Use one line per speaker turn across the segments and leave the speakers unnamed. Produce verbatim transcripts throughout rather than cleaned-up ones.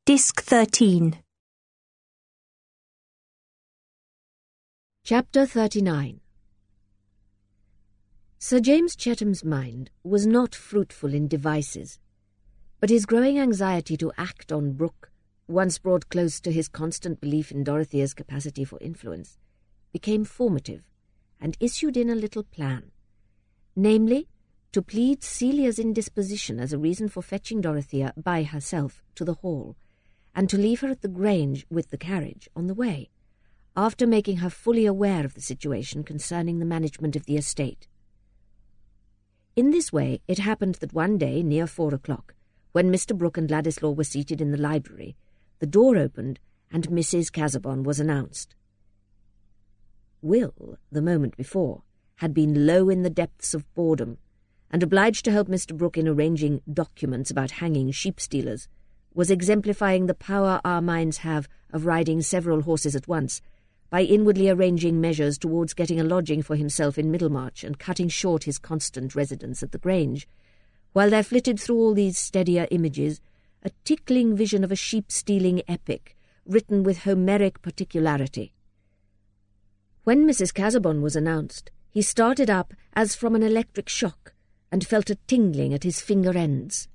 Disc thirteen.
Chapter thirty-nine. Sir James Chetham's mind was not fruitful in devices, but his growing anxiety to act on Brooke, once brought close to his constant belief in Dorothea's capacity for influence, became formative and issued in a little plan, namely, to plead Celia's indisposition as a reason for fetching Dorothea by herself to the Hall, and to leave her at the Grange with the carriage on the way, after making her fully aware of the situation concerning the management of the estate. In this way it happened that one day, near four o'clock, when Mister Brooke and Ladislaw were seated in the library, the door opened and Missus Casaubon was announced. Will, the moment before, had been low in the depths of boredom, and obliged to help Mister Brooke in arranging documents about hanging sheep-stealers, was exemplifying the power our minds have of riding several horses at once, by inwardly arranging measures towards getting a lodging for himself in Middlemarch and cutting short his constant residence at the Grange, while there flitted through all these steadier images a tickling vision of a sheep-stealing epic, written with Homeric particularity. When Missus Casaubon was announced, he started up as from an electric shock, and felt a tingling at his finger ends.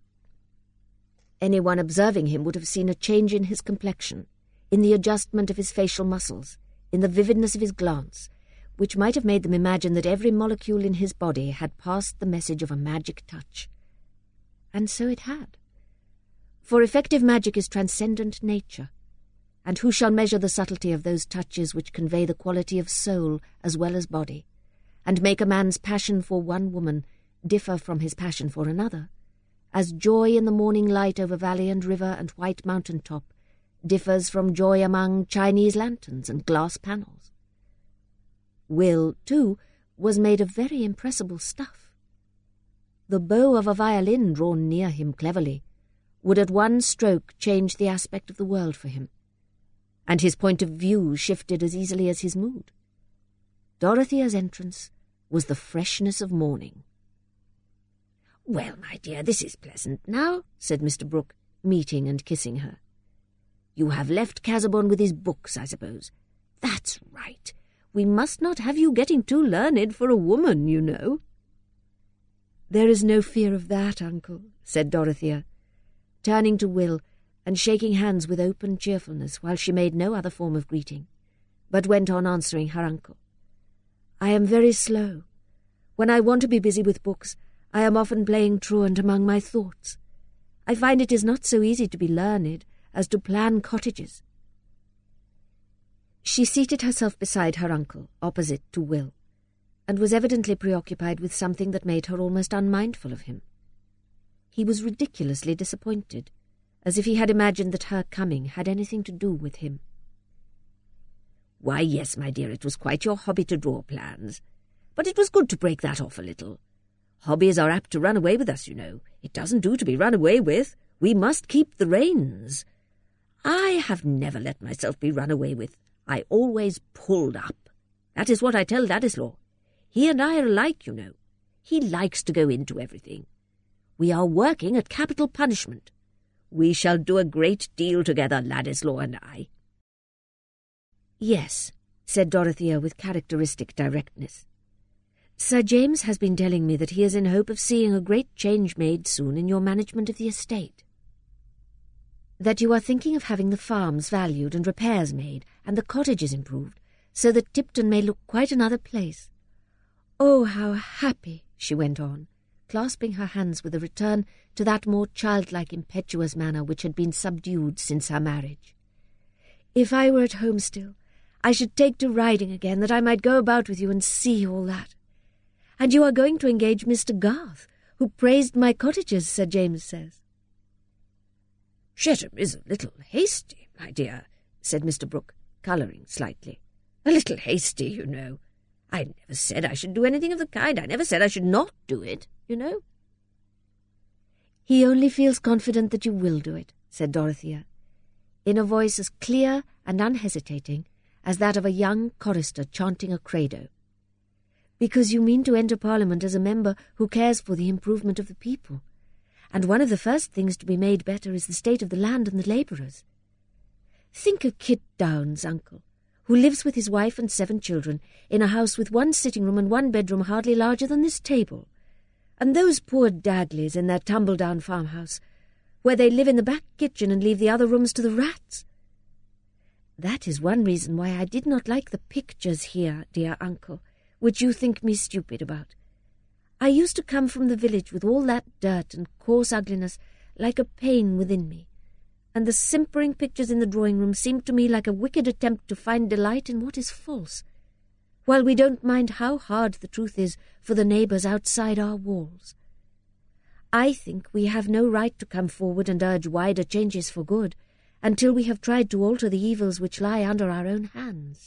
Anyone observing him would have seen a change in his complexion, in the adjustment of his facial muscles, in the vividness of his glance, which might have made them imagine that every molecule in his body had passed the message of a magic touch. And so it had. For effective magic is transcendent nature, and who shall measure the subtlety of those touches which convey the quality of soul as well as body, and make a man's passion for one woman differ from his passion for another, as joy in the morning light over valley and river and white mountain top differs from joy among Chinese lanterns and glass panels. Will, too, was made of very impressible stuff. The bow of a violin drawn near him cleverly would at one stroke change the aspect of the world for him, and his point of view shifted as easily as his mood. Dorothea's entrance was the freshness of morning. "Well, my dear, this is pleasant now," said Mister Brooke, meeting and kissing her. "You have left Casaubon with his books, I suppose. That's right. We must not have you getting too learned for a woman, you know." "There is no fear of that, uncle," said Dorothea, turning to Will and shaking hands with open cheerfulness while she made no other form of greeting, but went on answering her uncle. "I am very slow. When I want to be busy with books, I am often playing truant among my thoughts. I find it is not so easy to be learned as to plan cottages." She seated herself beside her uncle, opposite to Will, and was evidently preoccupied with something that made her almost unmindful of him. He was ridiculously disappointed, as if he had imagined that her coming had anything to do with him.
"Why, yes, my dear, it was quite your hobby to draw plans. But it was good to break that off a little. Hobbies are apt to run away with us, you know. It doesn't do to be run away with. We must keep the reins. I have never let myself be run away with. I always pulled up. That is what I tell Ladislaw. He and I are alike, you know. He likes to go into everything. We are working at capital punishment. We shall do a great deal together, Ladislaw and I."
"Yes," said Dorothea with characteristic directness. "Sir James has been telling me that he is in hope of seeing a great change made soon in your management of the estate. That you are thinking of having the farms valued and repairs made and the cottages improved, so that Tipton may look quite another place. Oh, how happy," she went on, clasping her hands with a return to that more childlike impetuous manner which had been subdued since her marriage. "If I were at home still, I should take to riding again, that I might go about with you and see all that. And you are going to engage Mister Garth, who praised my cottages, Sir James says."
"Chetham is a little hasty, my dear," said Mister Brooke, colouring slightly. "A little hasty, you know. I never said I should do anything of the kind. I never said I should not do it, you know."
"He only feels confident that you will do it," said Dorothea, in a voice as clear and unhesitating as that of a young chorister chanting a credo. "Because you mean to enter Parliament as a member who cares for the improvement of the people, and one of the first things to be made better is the state of the land and the labourers. Think of Kit Downs, uncle, who lives with his wife and seven children in a house with one sitting-room and one bedroom hardly larger than this table. And those poor Dagleys in their tumble-down farmhouse, where they live in the back kitchen and leave the other rooms to the rats. That is one reason why I did not like the pictures here, dear uncle, which you think me stupid about. I used to come from the village with all that dirt and coarse ugliness like a pain within me, and the simpering pictures in the drawing-room seemed to me like a wicked attempt to find delight in what is false, while we don't mind how hard the truth is for the neighbours outside our walls. I think we have no right to come forward and urge wider changes for good until we have tried to alter the evils which lie under our own hands.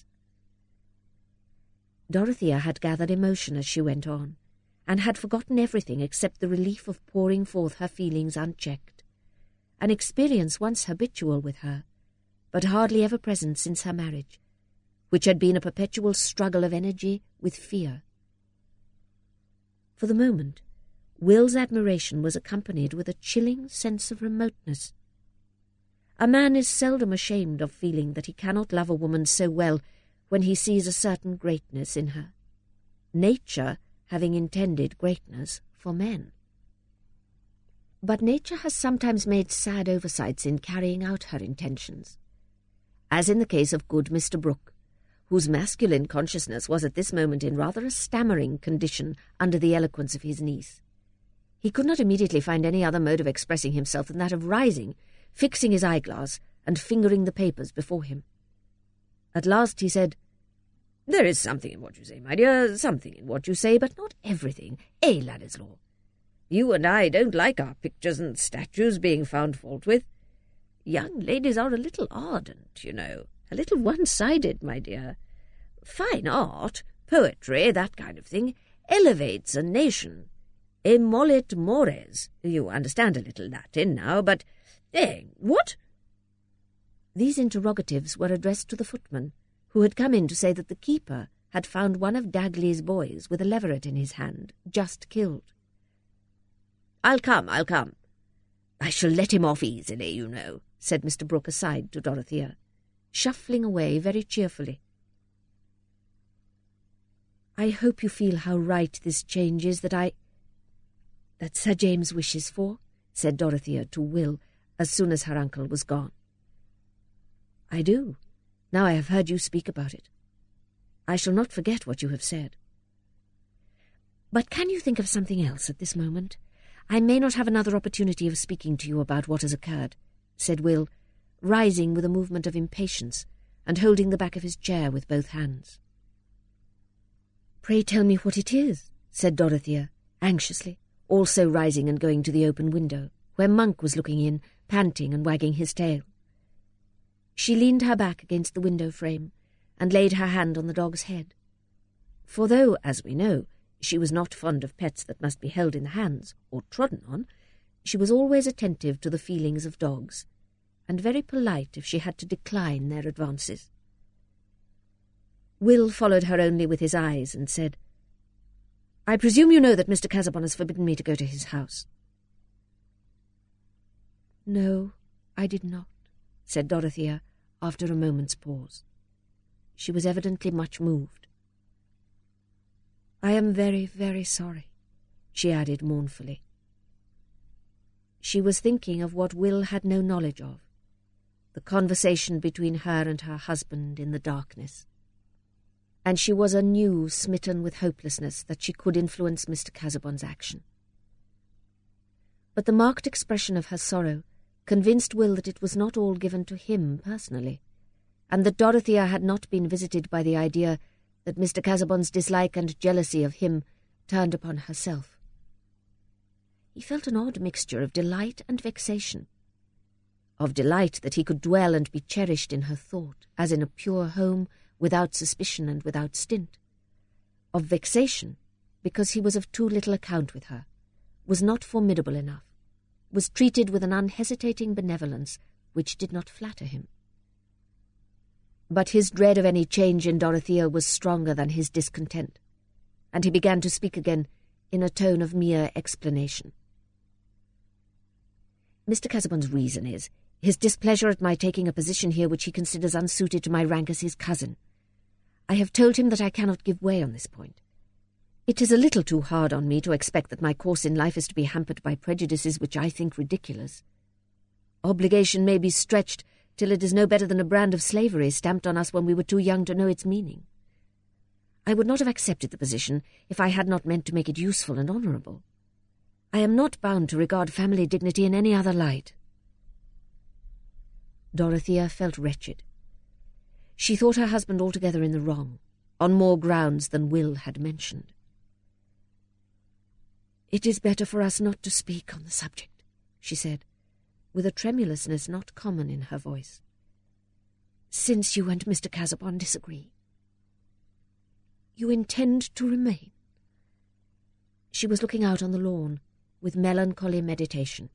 Dorothea had gathered emotion as she went on, and had forgotten everything except the relief of pouring forth her feelings unchecked, an experience once habitual with her, but hardly ever present since her marriage, which had been a perpetual struggle of energy with fear. For the moment, Will's admiration was accompanied with a chilling sense of remoteness. A man is seldom ashamed of feeling that he cannot love a woman so well when he sees a certain greatness in her, nature having intended greatness for men. But nature has sometimes made sad oversights in carrying out her intentions, as in the case of good Mister Brooke, whose masculine consciousness was at this moment in rather a stammering condition under the eloquence of his niece. He could not immediately find any other mode of expressing himself than that of rising, fixing his eyeglass, and fingering the papers before him. At last he said, "There is something in what you say, my dear, something in what you say, but not everything, eh, Ladislaw? You and I don't like our pictures and statues being found fault with. Young ladies are a little ardent, you know, a little one-sided, my dear. Fine art, poetry, that kind of thing, elevates a nation. Emollit mores. You understand a little Latin now, but... Eh, what?" These interrogatives were addressed to the footman, who had come in to say that the keeper had found one of Dagley's boys with a leveret in his hand, just killed. "I'll come, I'll come. I shall let him off easily, you know," said Mister Brooke aside to Dorothea, shuffling away very cheerfully. "I hope you feel how right this change is that I... that Sir James wishes for," said Dorothea to Will as soon as her uncle was gone. "I do, now I have heard you speak about it. I shall not forget what you have said. But can you think of something else at this moment? I may not have another opportunity of speaking to you about what has occurred," said Will, rising with a movement of impatience and holding the back of his chair with both hands. "Pray tell me what it is," said Dorothea, anxiously, also rising and going to the open window, where Monk was looking in, panting and wagging his tail. She leaned her back against the window frame and laid her hand on the dog's head. For though, as we know, she was not fond of pets that must be held in the hands or trodden on, she was always attentive to the feelings of dogs, and very polite if she had to decline their advances. Will followed her only with his eyes and said, "I presume you know that Mister Casaubon has forbidden me to go to his house." "No, I did not," said Dorothea, after a moment's pause. She was evidently much moved. "I am very, very sorry," she added mournfully. She was thinking of what Will had no knowledge of, the conversation between her and her husband in the darkness, and she was anew smitten with hopelessness that she could influence Mister Casaubon's action. But the marked expression of her sorrow convinced Will that it was not all given to him personally, and that Dorothea had not been visited by the idea that Mister Casaubon's dislike and jealousy of him turned upon herself. He felt an odd mixture of delight and vexation, of delight that he could dwell and be cherished in her thought, as in a pure home, without suspicion and without stint, of vexation because he was of too little account with her, was not formidable enough, was treated with an unhesitating benevolence which did not flatter him. But his dread of any change in Dorothea was stronger than his discontent, and he began to speak again in a tone of mere explanation. Mister Casaubon's reason is his displeasure at my taking a position here which he considers unsuited to my rank as his cousin. I have told him that I cannot give way on this point. It is a little too hard on me to expect that my course in life is to be hampered by prejudices which I think ridiculous. Obligation may be stretched till it is no better than a brand of slavery stamped on us when we were too young to know its meaning. I would not have accepted the position if I had not meant to make it useful and honourable. I am not bound to regard family dignity in any other light. Dorothea felt wretched. She thought her husband altogether in the wrong, on more grounds than Will had mentioned. "It is better for us not to speak on the subject," she said, with a tremulousness not common in her voice, "since you and Mister Casaubon disagree. You intend to remain?" She was looking out on the lawn, with melancholy meditation.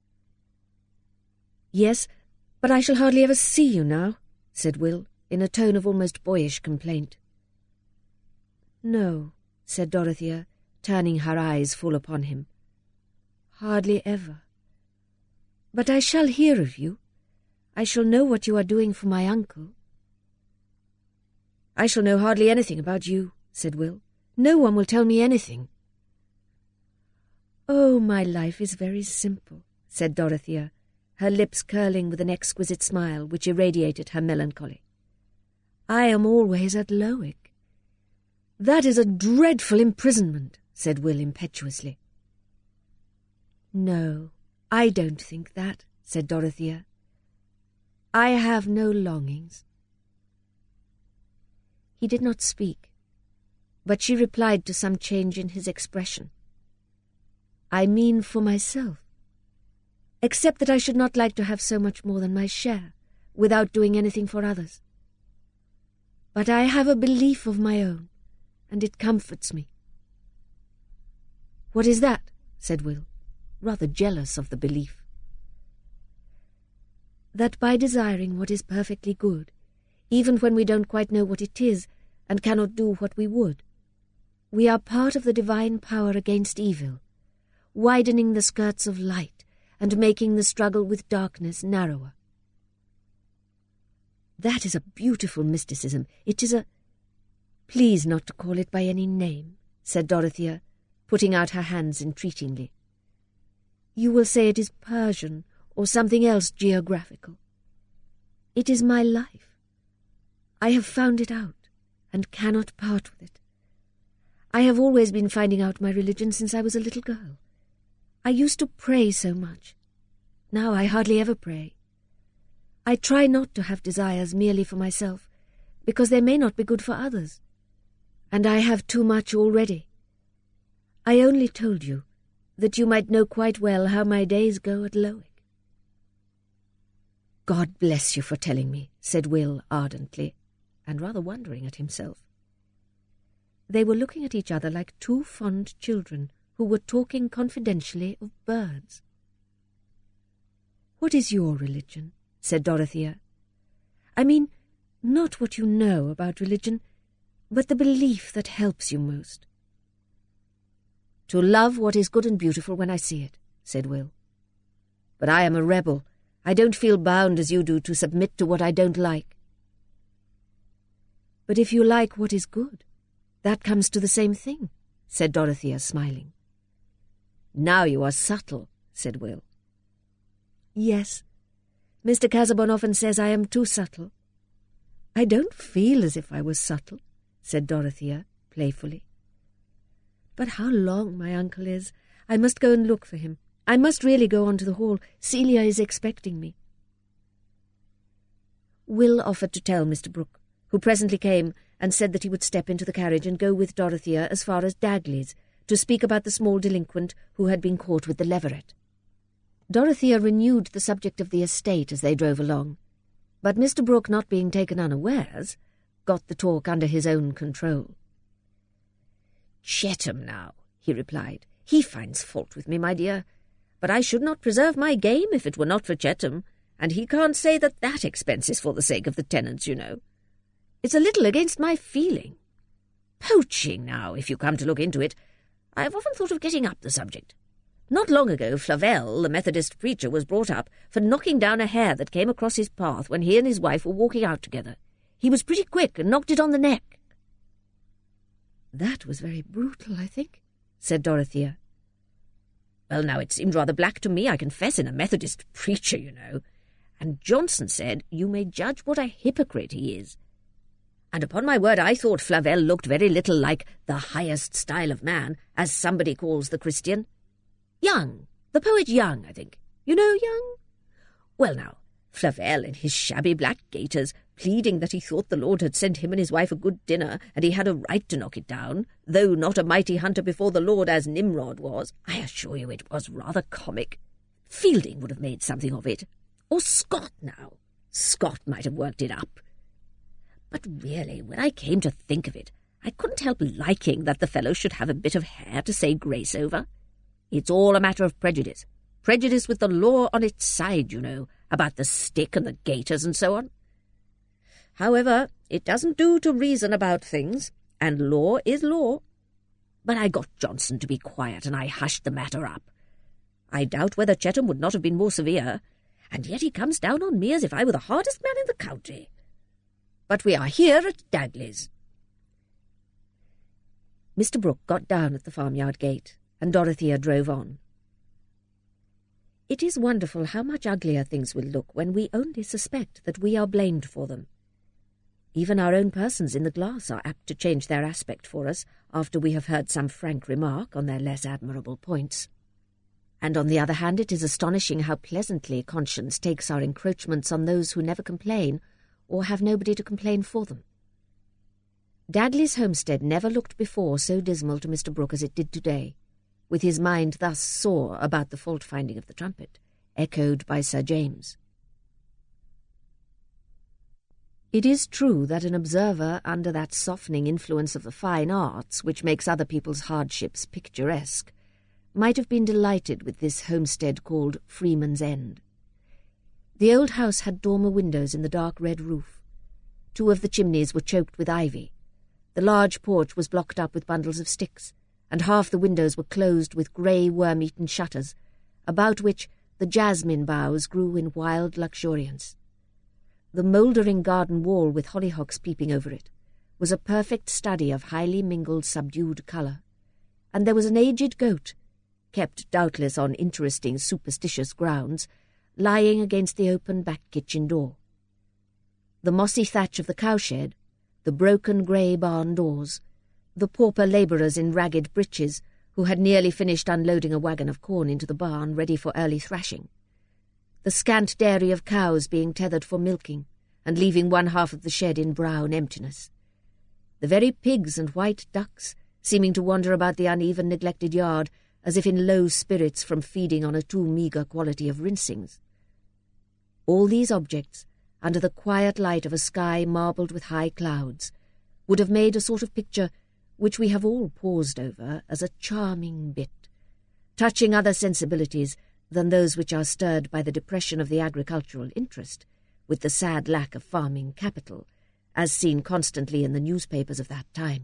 "Yes, but I shall hardly ever see you now," said Will, in a tone of almost boyish complaint. "No," said Dorothea, turning her eyes full upon him. "Hardly ever. But I shall hear of you. I shall know what you are doing for my uncle." "I shall know hardly anything about you," said Will. "No one will tell me anything." "Oh, my life is very simple," said Dorothea, her lips curling with an exquisite smile which irradiated her melancholy. "I am always at Lowick." "That is a dreadful imprisonment," said Will impetuously. "No, I don't think that," said Dorothea. "I have no longings." He did not speak, but she replied to some change in his expression. "I mean for myself, except that I should not like to have so much more than my share, without doing anything for others. But I have a belief of my own, and it comforts me." "What is that?" said Will, rather jealous of the belief. "That by desiring what is perfectly good, even when we don't quite know what it is and cannot do what we would, we are part of the divine power against evil, widening the skirts of light and making the struggle with darkness narrower." "That is a beautiful mysticism. It is a—" "Please not to call it by any name," said Dorothea, putting out her hands entreatingly. "You will say it is Persian or something else geographical. It is my life. I have found it out and cannot part with it. I have always been finding out my religion since I was a little girl. I used to pray so much. Now I hardly ever pray. I try not to have desires merely for myself, because they may not be good for others. And I have too much already. I only told you that you might know quite well how my days go at Lowick." "God bless you for telling me," said Will ardently, and rather wondering at himself. They were looking at each other like two fond children who were talking confidentially of birds. "What is your religion?" said Dorothea. "I mean, not what you know about religion, but the belief that helps you most." "To love what is good and beautiful when I see it," said Will. "But I am a rebel. I don't feel bound as you do to submit to what I don't like." "But if you like what is good, that comes to the same thing," said Dorothea, smiling. "Now you are subtle," said Will. "Yes, Mister Casaubon often says I am too subtle." "I don't feel as if I was subtle," said Dorothea, playfully. "But how long my uncle is! I must go and look for him. I must really go on to the hall. Celia is expecting me." Will offered to tell Mister Brooke, who presently came and said that he would step into the carriage and go with Dorothea as far as Dagley's to speak about the small delinquent who had been caught with the leveret. Dorothea renewed the subject of the estate as they drove along, but Mister Brooke, not being taken unawares, got the talk under his own control. "Chetham, now," he replied. "He finds fault with me, my dear. But I should not preserve my game if it were not for Chetham, and he can't say that that expense is for the sake of the tenants, you know. It's a little against my feeling. Poaching, now, if you come to look into it. I have often thought of getting up the subject.
Not long ago, Flavel, the Methodist preacher, was brought up for knocking down a hare that came across his path when he and his wife were walking out together. He was pretty quick and knocked it on the neck."
"That was very brutal, I think," said Dorothea.
"Well, now, it seemed rather black to me, I confess, in a Methodist preacher, you know. And Johnson said, you may judge what a hypocrite he is. And upon my word, I thought Flavel looked very little like the highest style of man, as somebody calls the Christian. Young, the poet Young, I think. You know Young? Well, now, Flavel in his shabby black gaiters, pleading that he thought the Lord had sent him and his wife a good dinner, and he had a right to knock it down, though not a mighty hunter before the Lord as Nimrod was. I assure you it was rather comic. Fielding would have made something of it. Or Scott, now. Scott might have worked it up. But really, when I came to think of it, I couldn't help liking that the fellow should have a bit of hair to say grace over. It's all a matter of prejudice. Prejudice with the law on its side, you know, about the stick and the gaiters and so on. However, it doesn't do to reason about things, and law is law. But I got Johnson to be quiet, and I hushed the matter up. I doubt whether Chetham would not have been more severe, and yet he comes down on me as if I were the hardest man in the county. But we are here at Dagley's."
Mister Brooke got down at the farmyard gate, and Dorothea drove on. It is wonderful how much uglier things will look when we only suspect that we are blamed for them. Even our own persons in the glass are apt to change their aspect for us after we have heard some frank remark on their less admirable points. And on the other hand, it is astonishing how pleasantly conscience takes our encroachments on those who never complain, or have nobody to complain for them. Dagley's homestead never looked before so dismal to Mister Brooke as it did today, with his mind thus sore about the fault-finding of the trumpet, echoed by Sir James. It is true that an observer under that softening influence of the fine arts which makes other people's hardships picturesque might have been delighted with this homestead called Freeman's End. The old house had dormer windows in the dark red roof. Two of the chimneys were choked with ivy. The large porch was blocked up with bundles of sticks, and half the windows were closed with grey worm-eaten shutters, about which the jasmine boughs grew in wild luxuriance. The mouldering garden wall with hollyhocks peeping over it was a perfect study of highly mingled subdued colour, and there was an aged goat, kept doubtless on interesting superstitious grounds, lying against the open back kitchen door. The mossy thatch of the cowshed, the broken grey barn doors, the pauper labourers in ragged breeches who had nearly finished unloading a waggon of corn into the barn ready for early thrashing, the scant dairy of cows being tethered for milking and leaving one half of the shed in brown emptiness, the very pigs and white ducks seeming to wander about the uneven neglected yard as if in low spirits from feeding on a too meagre quality of rinsings. All these objects, under the quiet light of a sky marbled with high clouds, would have made a sort of picture which we have all paused over as a charming bit, touching other sensibilities than those which are stirred by the depression of the agricultural interest, with the sad lack of farming capital, as seen constantly in the newspapers of that time.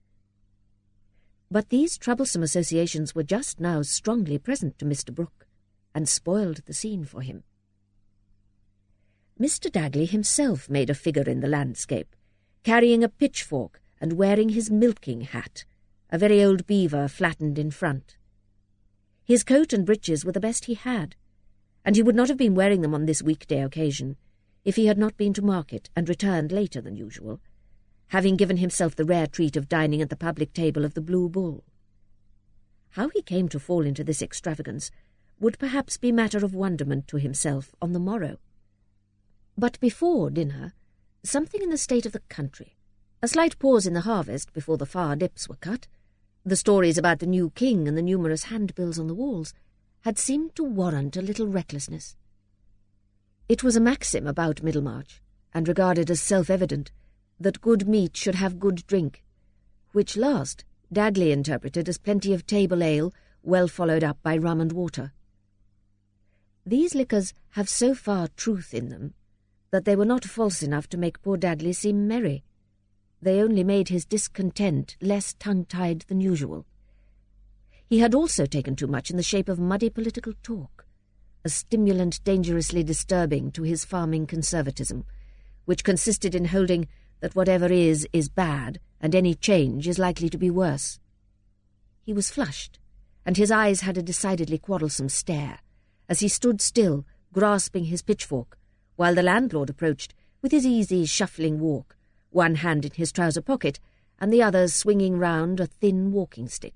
But these troublesome associations were just now strongly present to Mister Brooke, and spoiled the scene for him. Mister Dagley himself made a figure in the landscape, carrying a pitchfork and wearing his milking hat, a very old beaver flattened in front. His coat and breeches were the best he had, and he would not have been wearing them on this weekday occasion if he had not been to market and returned later than usual, having given himself the rare treat of dining at the public table of the Blue Bull. How he came to fall into this extravagance would perhaps be matter of wonderment to himself on the morrow. But before dinner, something in the state of the country, a slight pause in the harvest before the far dips were cut, the stories about the new king and the numerous handbills on the walls, had seemed to warrant a little recklessness. It was a maxim about Middlemarch, and regarded as self-evident, that good meat should have good drink, which last Dagley interpreted as plenty of table ale, well followed up by rum and water. These liquors have so far truth in them that they were not false enough to make poor Dagley seem merry. They only made his discontent less tongue-tied than usual. He had also taken too much in the shape of muddy political talk, a stimulant dangerously disturbing to his farming conservatism, which consisted in holding that whatever is, is bad, and any change is likely to be worse. He was flushed, and his eyes had a decidedly quarrelsome stare, as he stood still, grasping his pitchfork, while the landlord approached with his easy, shuffling walk, one hand in his trouser pocket, and the other swinging round a thin walking-stick.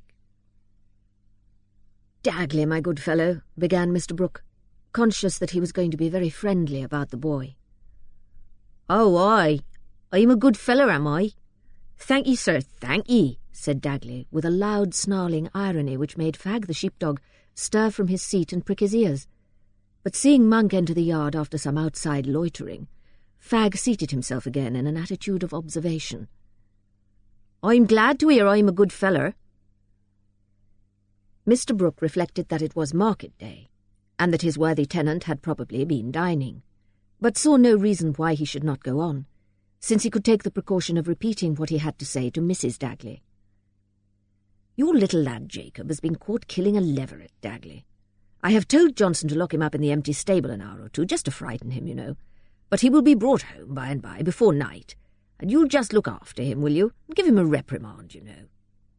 "Dagley, my good fellow," began Mister Brooke, conscious that he was going to be very friendly about the boy. "Oh, aye, I'm a good feller, am I? Thank ye, sir, thank ye," said Dagley, with a loud, snarling irony which made Fag the sheepdog stir from his seat and prick his ears. But seeing Monk enter the yard after some outside loitering, Fag seated himself again in an attitude of observation. "I'm glad to hear I'm a good feller." Mister Brooke reflected that it was market day, and that his worthy tenant had probably been dining, but saw no reason why he should not go on, since he could take the precaution of repeating what he had to say to Missus Dagley. "Your little lad Jacob has been caught killing a leveret, Dagley. I have told Johnson to lock him up in the empty stable an hour or two, just to frighten him, you know. But he will be brought home by and by, before night, and you'll just look after him, will you, and give him a reprimand, you know."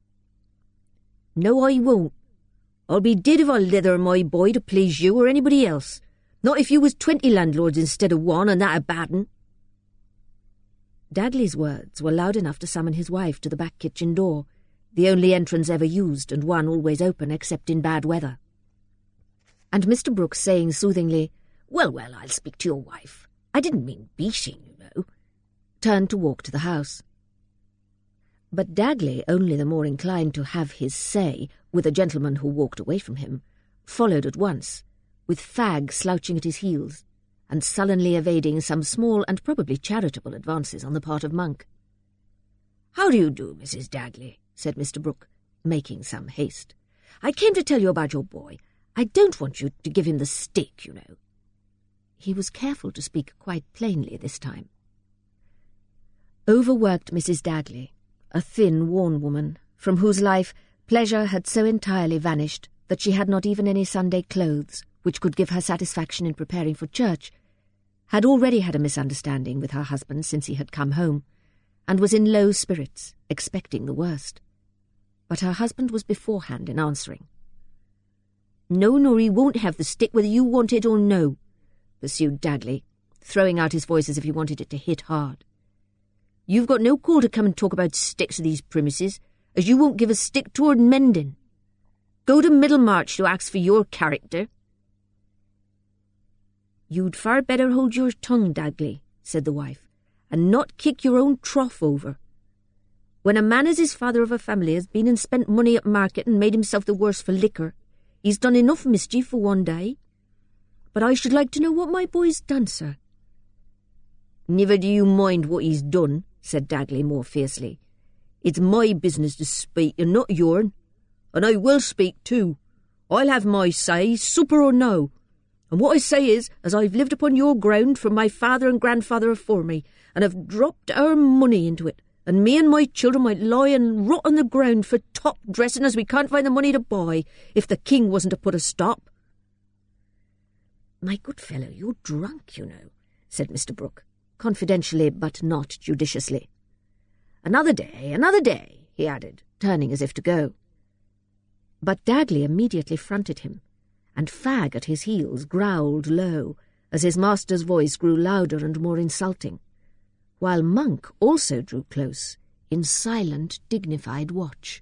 "No, I won't. I'll be did if I leather my boy to please you or anybody else. Not if you was twenty landlords instead of one, and that a bad un." Dagley's words were loud enough to summon his wife to the back kitchen door, the only entrance ever used and one always open except in bad weather. And Mister Brooke, saying soothingly, "Well, well, I'll speak to your wife. I didn't mean beating, you know," turned to walk to the house. But Dagley, only the more inclined to have his say with a gentleman who walked away from him, followed at once, with Fag slouching at his heels, and sullenly evading some small and probably charitable advances on the part of Monk. "How do you do, Missus Dagley?" said Mister Brooke, making some haste. "I came to tell you about your boy. I don't want you to give him the stick, you know." He was careful to speak quite plainly this time. Overworked Missus Dagley, a thin, worn woman, from whose life pleasure had so entirely vanished that she had not even any Sunday clothes which could give her satisfaction in preparing for church, had already had a misunderstanding with her husband since he had come home, and was in low spirits, expecting the worst. But her husband was beforehand in answering. "No, nor he won't have the stick whether you want it or no," pursued Dagley, throwing out his voice as if he wanted it to hit hard. "You've got no call to come and talk about sticks of these premises, as you won't give a stick toward mending. Go to Middlemarch to ask for your character." "You'd far better hold your tongue, Dagley," said the wife, "and not kick your own trough over. When a man as is father of a family has been and spent money at market and made himself the worse for liquor, he's done enough mischief for one day. But I should like to know what my boy's done, sir." "Niver do you mind what he's done," said Dagley more fiercely. "It's my business to speak and not yourn. And I will speak too. I'll have my say, supper or no. And what I say is, as I've lived upon your ground from my father and grandfather afore me, and have dropped our money into it, and me and my children might lie and rot on the ground for top dressing as we can't find the money to buy, if the king wasn't to put a stop." "My good fellow, you're drunk, you know," said Mister Brooke, confidentially but not judiciously. "Another day, another day," he added, turning as if to go. But Dagley immediately fronted him, and Fag at his heels growled low as his master's voice grew louder and more insulting, while Monk also drew close, in silent, dignified watch.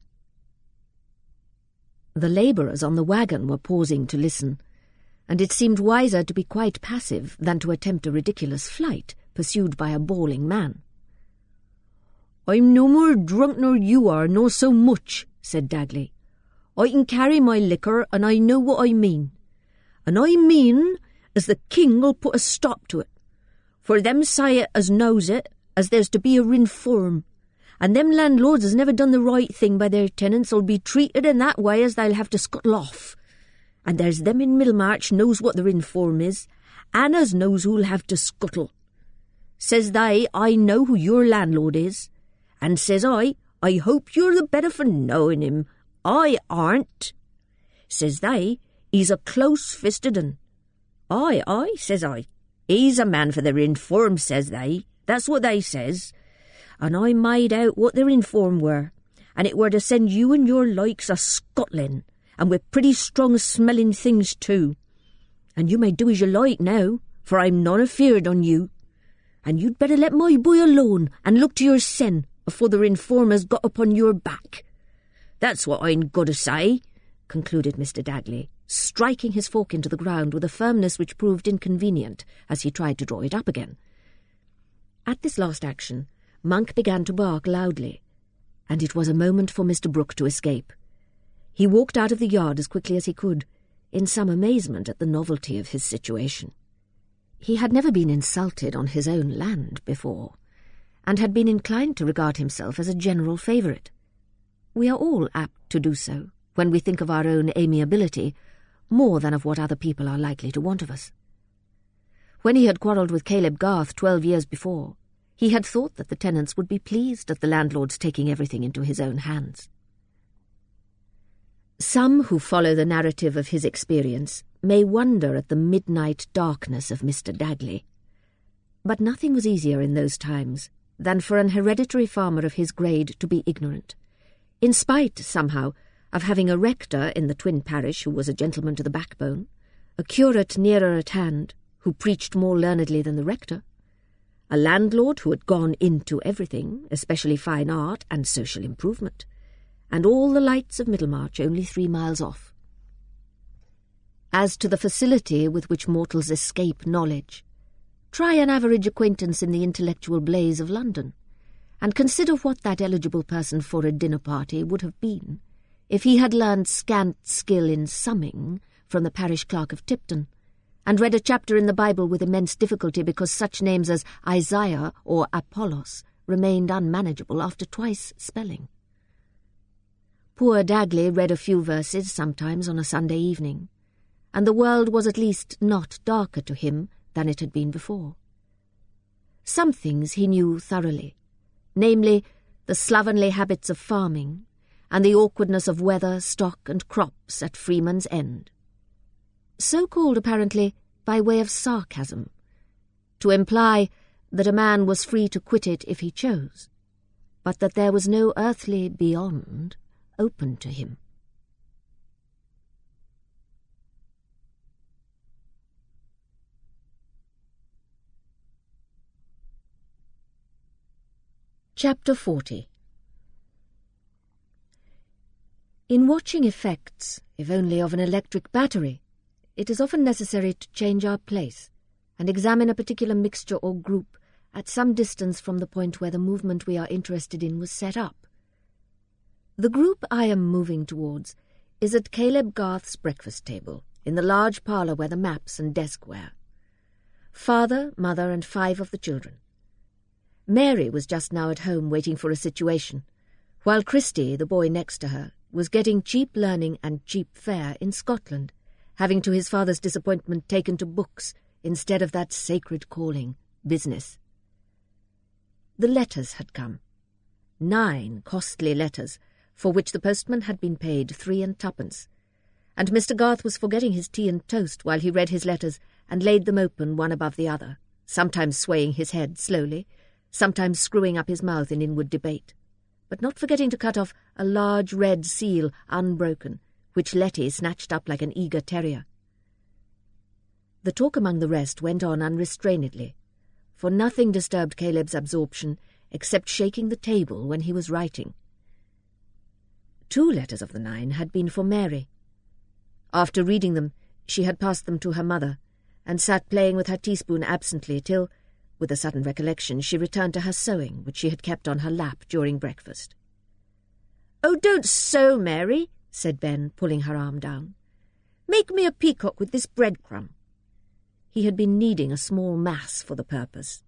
The labourers on the waggon were pausing to listen, and it seemed wiser to be quite passive than to attempt a ridiculous flight pursued by a bawling man. "I'm no more drunk nor you are, nor so much," said Dagley. "I can carry my liquor, and I know what I mean. And I mean as the king'll put a stop to it. For them say it as knows it, as there's to be a rinform, and them landlords as never done the right thing by their tenants'll be treated in that way as they'll have to scuttle off. And there's them in Middlemarch knows what the rinform is, and as knows who'll have to scuttle. Says they, I know who your landlord is, and says I, I hope you're the better for knowing him. I aren't."
says they, he's a close-fisted un. Aye, aye, says I. He's a man for their inform, says they. That's what they says. And I made out what their inform were, and it were to send you and your likes a Scotland, and with pretty strong-smelling things too. And you may do as you like now, for I'm none afeard on you. And you'd better let my boy alone and look to your sen afore the informer's got upon your back. That's what I'm going to say, concluded Mister Dagley, striking his fork into the ground with a firmness which proved inconvenient as he tried to draw it up again. At this last action, Monk began to bark loudly, and it was a moment for Mister Brooke to escape. He walked out of the yard as quickly as he could, in some amazement at the novelty of his situation. He had never been insulted on his own land before, and had been inclined to regard himself as a general favourite. We are all apt to do so, when we think of our own amiability, more than of what other people are likely to want of us. When he had quarrelled with Caleb Garth twelve years before, he had thought that the tenants would be pleased at the landlord's taking everything into his own hands. Some who follow the narrative of his experience may wonder at the midnight darkness of Mister Dagley. But nothing was easier in those times than for an hereditary farmer of his grade to be ignorant, in spite, somehow, of having a rector in the twin parish who was a gentleman to the backbone, a curate nearer at hand who preached more learnedly than the rector, a landlord who had gone into everything, especially fine art and social improvement, and all the lights of Middlemarch only three miles off. As to the facility with which mortals escape knowledge, try an average acquaintance in the intellectual blaze of London, and consider what that eligible person for a dinner party would have been if he had learned scant skill in summing from the parish clerk of Tipton, and read a chapter in the Bible with immense difficulty because such names as Isaiah or Apollos remained unmanageable after twice spelling. Poor Dagley read a few verses sometimes on a Sunday evening, and the world was at least not darker to him than it had been before. Some things he knew thoroughly, namely the slovenly habits of farming and the awkwardness of weather, stock, and crops at Freeman's End. So called, apparently, by way of sarcasm, to imply that a man was free to quit it if he chose, but that there was no earthly beyond open to him. Chapter forty. In watching effects, if only of an electric battery, it is often necessary to change our place and examine a particular mixture or group at some distance from the point where the movement we are interested in was set up. The group I am moving towards is at Caleb Garth's breakfast table, in the large parlour where the maps and desk were. Father, mother, and five of the children. Mary was just now at home waiting for a situation, while Christy, the boy next to her, was getting cheap learning and cheap fare in Scotland, having to his father's disappointment taken to books instead of that sacred calling, business. The letters had come. Nine costly letters, for which the postman had been paid three and twopence, and Mister Garth was forgetting his tea and toast while he read his letters and laid them open one above the other, sometimes swaying his head slowly, sometimes screwing up his mouth in inward debate, but not forgetting to cut off a large red seal unbroken, which Letty snatched up like an eager terrier. The talk among the rest went on unrestrainedly, for nothing disturbed Caleb's absorption except shaking the table when he was writing. Two letters of the nine had been for Mary. After reading them, she had passed them to her mother, and sat playing with her teaspoon absently till, with a sudden recollection, she returned to her sewing, which she had kept on her lap during breakfast. "Oh, don't sew, Mary," said Ben, pulling her arm down. "Make me a peacock with this breadcrumb." He had been kneading a small mass for the purpose.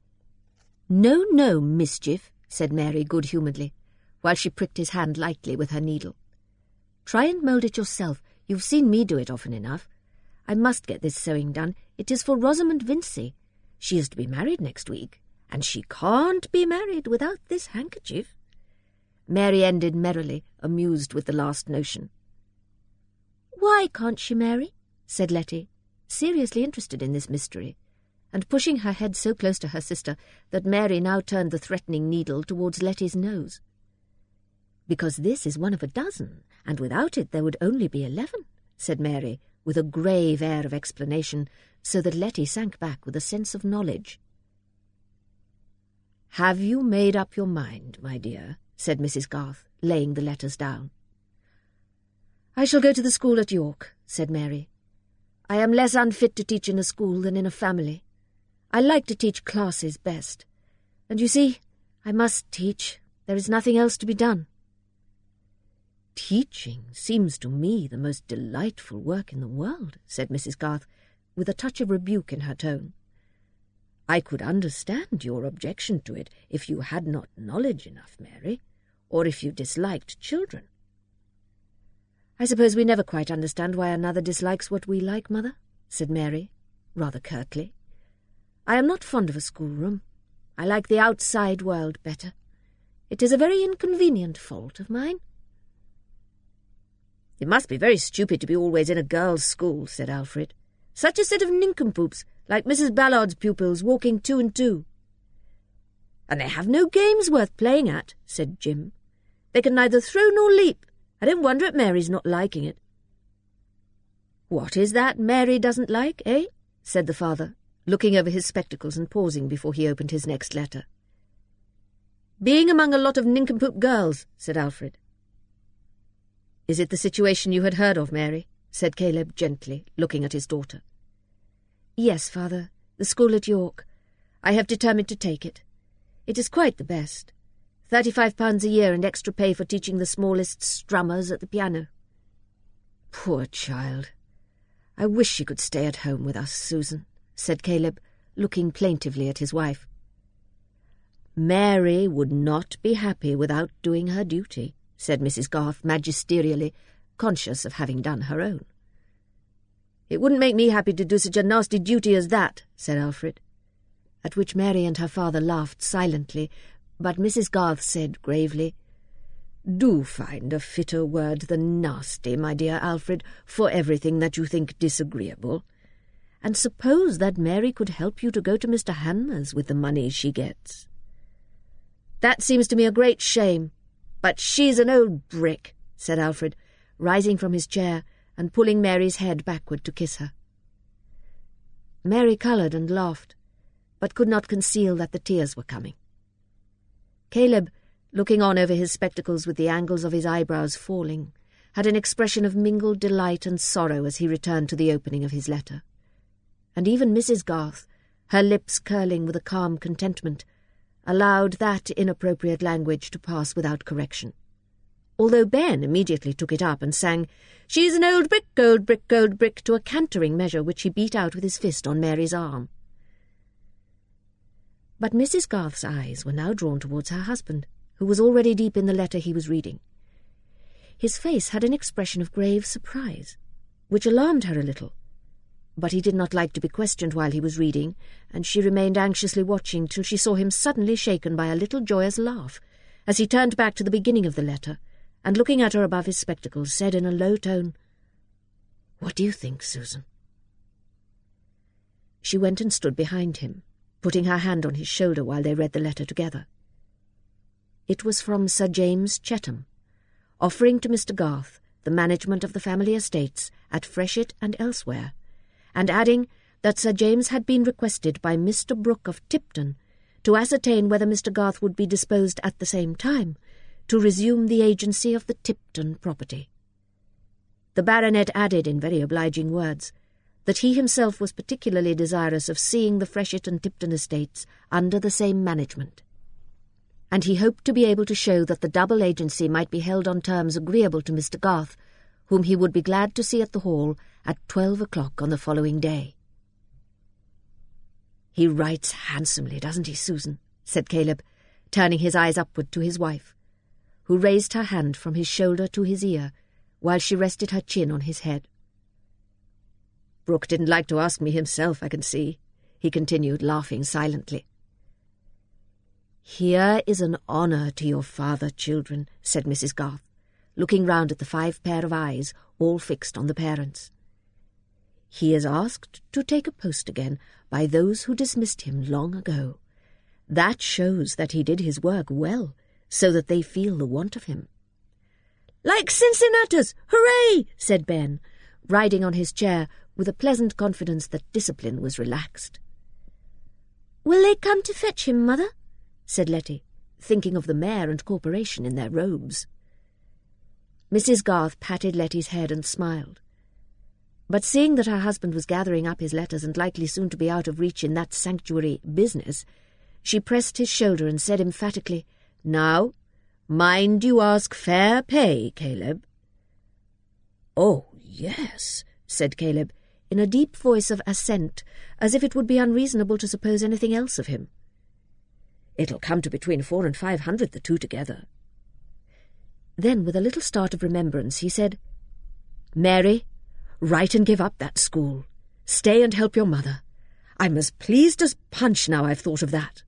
"No, no, mischief," said Mary good-humouredly, while she pricked his hand lightly with her needle. "Try and mould it yourself. You've seen me do it often enough. I must get this sewing done. It is for Rosamond Vincy. She is to be married next week, and she can't be married without this handkerchief." Mary ended merrily, amused with the last notion.
"Why can't she marry?" said Letty, seriously interested in this mystery, and pushing her head so close to her sister that Mary now turned the threatening needle towards Letty's nose. "Because this is one of a dozen, and without it there would only be eleven," said Mary, with a grave air of explanation, so that Letty sank back with a sense of knowledge. "Have you made up your mind, my dear?" said Missus Garth, laying the letters down. "I shall go to the school at York," said Mary. "I am less unfit to teach in a school than in a family. I like to teach classes best. And you see, I must teach. There is nothing else to be done." "Teaching seems to me the most delightful work in the world," said Missus Garth, with a touch of rebuke in her tone. "I could understand your objection to it if you had not knowledge enough, Mary, or if you disliked children." "I suppose we never quite understand why another dislikes what we like, Mother," said Mary, rather curtly. "I am not fond of a schoolroom. I like the outside world better. It is a very inconvenient fault of mine." "It must be very stupid to be always in a girls' school," said Alfred. "Such a set of nincompoops, like Missus Ballard's pupils, walking two and two." "And they have no games worth playing at," said Jim. "They can neither throw nor leap. I don't wonder at Mary's not liking it." "What is that Mary doesn't like, eh?" said the father, looking over his spectacles and pausing before he opened his next letter. "Being among a lot of nincompoop girls," said Alfred. "Is it the situation you had heard of, Mary?" said Caleb gently, looking at his daughter. "Yes, father, the school at York. I have determined to take it. It is quite the best. Thirty-five pounds a year and extra pay for teaching the smallest strummers at the piano." "Poor child. I wish she could stay at home with us, Susan," said Caleb, looking plaintively at his wife. "Mary would not be happy without doing her duty," said Missus Garth magisterially, conscious of having done her own. "It wouldn't make me happy to do such a nasty duty as that," said Alfred, at which Mary and her father laughed silently, but Missus Garth said gravely, "Do find a fitter word than nasty, my dear Alfred, for everything that you think disagreeable. And suppose that Mary could help you to go to Mister Hanmer's with the money she gets." "That seems to me a great shame. But she's an old brick," said Alfred, rising from his chair and pulling Mary's head backward to kiss her. Mary coloured and laughed, but could not conceal that the tears were coming. Caleb, looking on over his spectacles with the angles of his eyebrows falling, had an expression of mingled delight and sorrow as he returned to the opening of his letter. And even Missus Garth, her lips curling with a calm contentment, allowed that inappropriate language to pass without correction, although Ben immediately took it up and sang, "She's an old brick, old brick, old brick," to a cantering measure which he beat out with his fist on Mary's arm. But Missus Garth's eyes were now drawn towards her husband, who was already deep in the letter he was reading. His face had an expression of grave surprise, which alarmed her a little, but he did not like to be questioned while he was reading, and she remained anxiously watching till she saw him suddenly shaken by a little joyous laugh, as he turned back to the beginning of the letter, and looking at her above his spectacles, said in a low tone, "What do you think, Susan?" She went and stood behind him, putting her hand on his shoulder while they read the letter together. It was from Sir James Chetham, offering to Mister Garth the management of the family estates at Freshitt and elsewhere, and adding that Sir James had been requested by Mister Brooke of Tipton to ascertain whether Mister Garth would be disposed at the same time to resume the agency of the Tipton property. The baronet added in very obliging words that he himself was particularly desirous of seeing the Freshitt and Tipton estates under the same management, and he hoped to be able to show that the double agency might be held on terms agreeable to Mister Garth, whom he would be glad to see at the Hall at twelve o'clock on the following day. "He writes handsomely, doesn't he, Susan?" said Caleb, turning his eyes upward to his wife, who raised her hand from his shoulder to his ear, while she rested her chin on his head. "Brooke didn't like to ask me himself, I can see," he continued, laughing silently. "Here is an honour to your father, children," said Missus Garth, looking round at the five pair of eyes, all fixed on the parents. He is asked to take a post again by those who dismissed him long ago. That shows that he did his work well, so that they feel the want of him. "Like Cincinnatus! Hooray!" said Ben, riding on his chair with a pleasant confidence that discipline was relaxed. "Will they come to fetch him, Mother?" said Letty, thinking of the mayor and corporation in their robes. Missus Garth patted Letty's head and smiled. But seeing that her husband was gathering up his letters and likely soon to be out of reach in that sanctuary business, she pressed his shoulder and said emphatically, "Now, mind you ask fair pay, Caleb." "Oh, yes," said Caleb, in a deep voice of assent, as if it would be unreasonable to suppose anything else of him. "It'll come to between four and five hundred, the two together." Then, with a little start of remembrance, he said, "Mary, write and give up that school. Stay and help your mother. I'm as pleased as Punch now I've thought of that."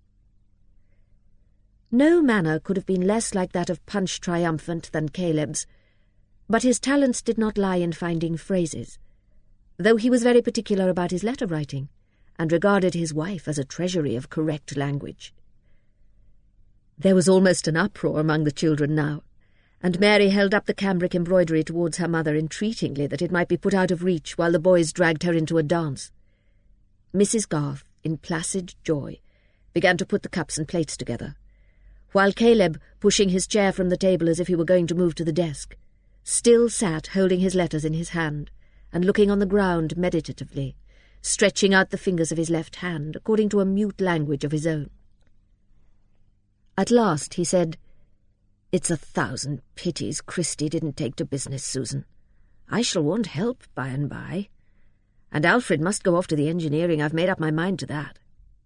No manner could have been less like that of Punch triumphant than Caleb's, but his talents did not lie in finding phrases, though he was very particular about his letter-writing, and regarded his wife as a treasury of correct language. There was almost an uproar among the children now, and Mary held up the cambric embroidery towards her mother entreatingly that it might be put out of reach while the boys dragged her into a dance. Missus Garth, in placid joy, began to put the cups and plates together, while Caleb, pushing his chair from the table as if he were going to move to the desk, still sat holding his letters in his hand and looking on the ground meditatively, stretching out the fingers of his left hand according to a mute language of his own. At last he said, "It's a thousand pities Christy didn't take to business, Susan. I shall want help by and by. And Alfred must go off to the engineering. I've made up my mind to that."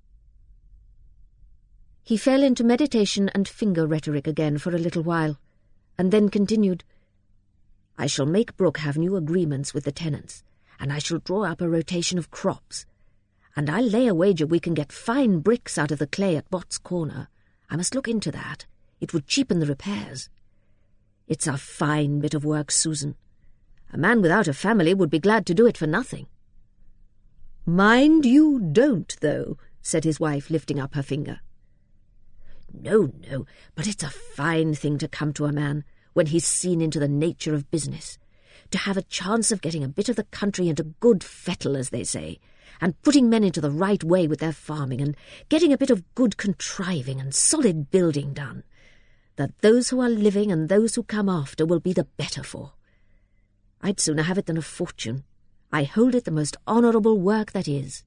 He fell into meditation and finger rhetoric again for a little while, and then continued, "I shall make Brooke have new agreements with the tenants, and I shall draw up a rotation of crops, and I'll lay a wager we can get fine bricks out of the clay at Bott's Corner. I must look into that. It would cheapen the repairs. It's a fine bit of work, Susan. A man without a family would be glad to do it for nothing." "Mind you don't, though," said his wife, lifting up her finger. "No, no, but it's a fine thing to come to a man when he's seen into the nature of business, to have a chance of getting a bit of the country into good fettle, as they say, and putting men into the right way with their farming, and getting a bit of good contriving and solid building done, that those who are living and those who come after will be the better for. I'd sooner have it than a fortune. I hold it the most honourable work that is."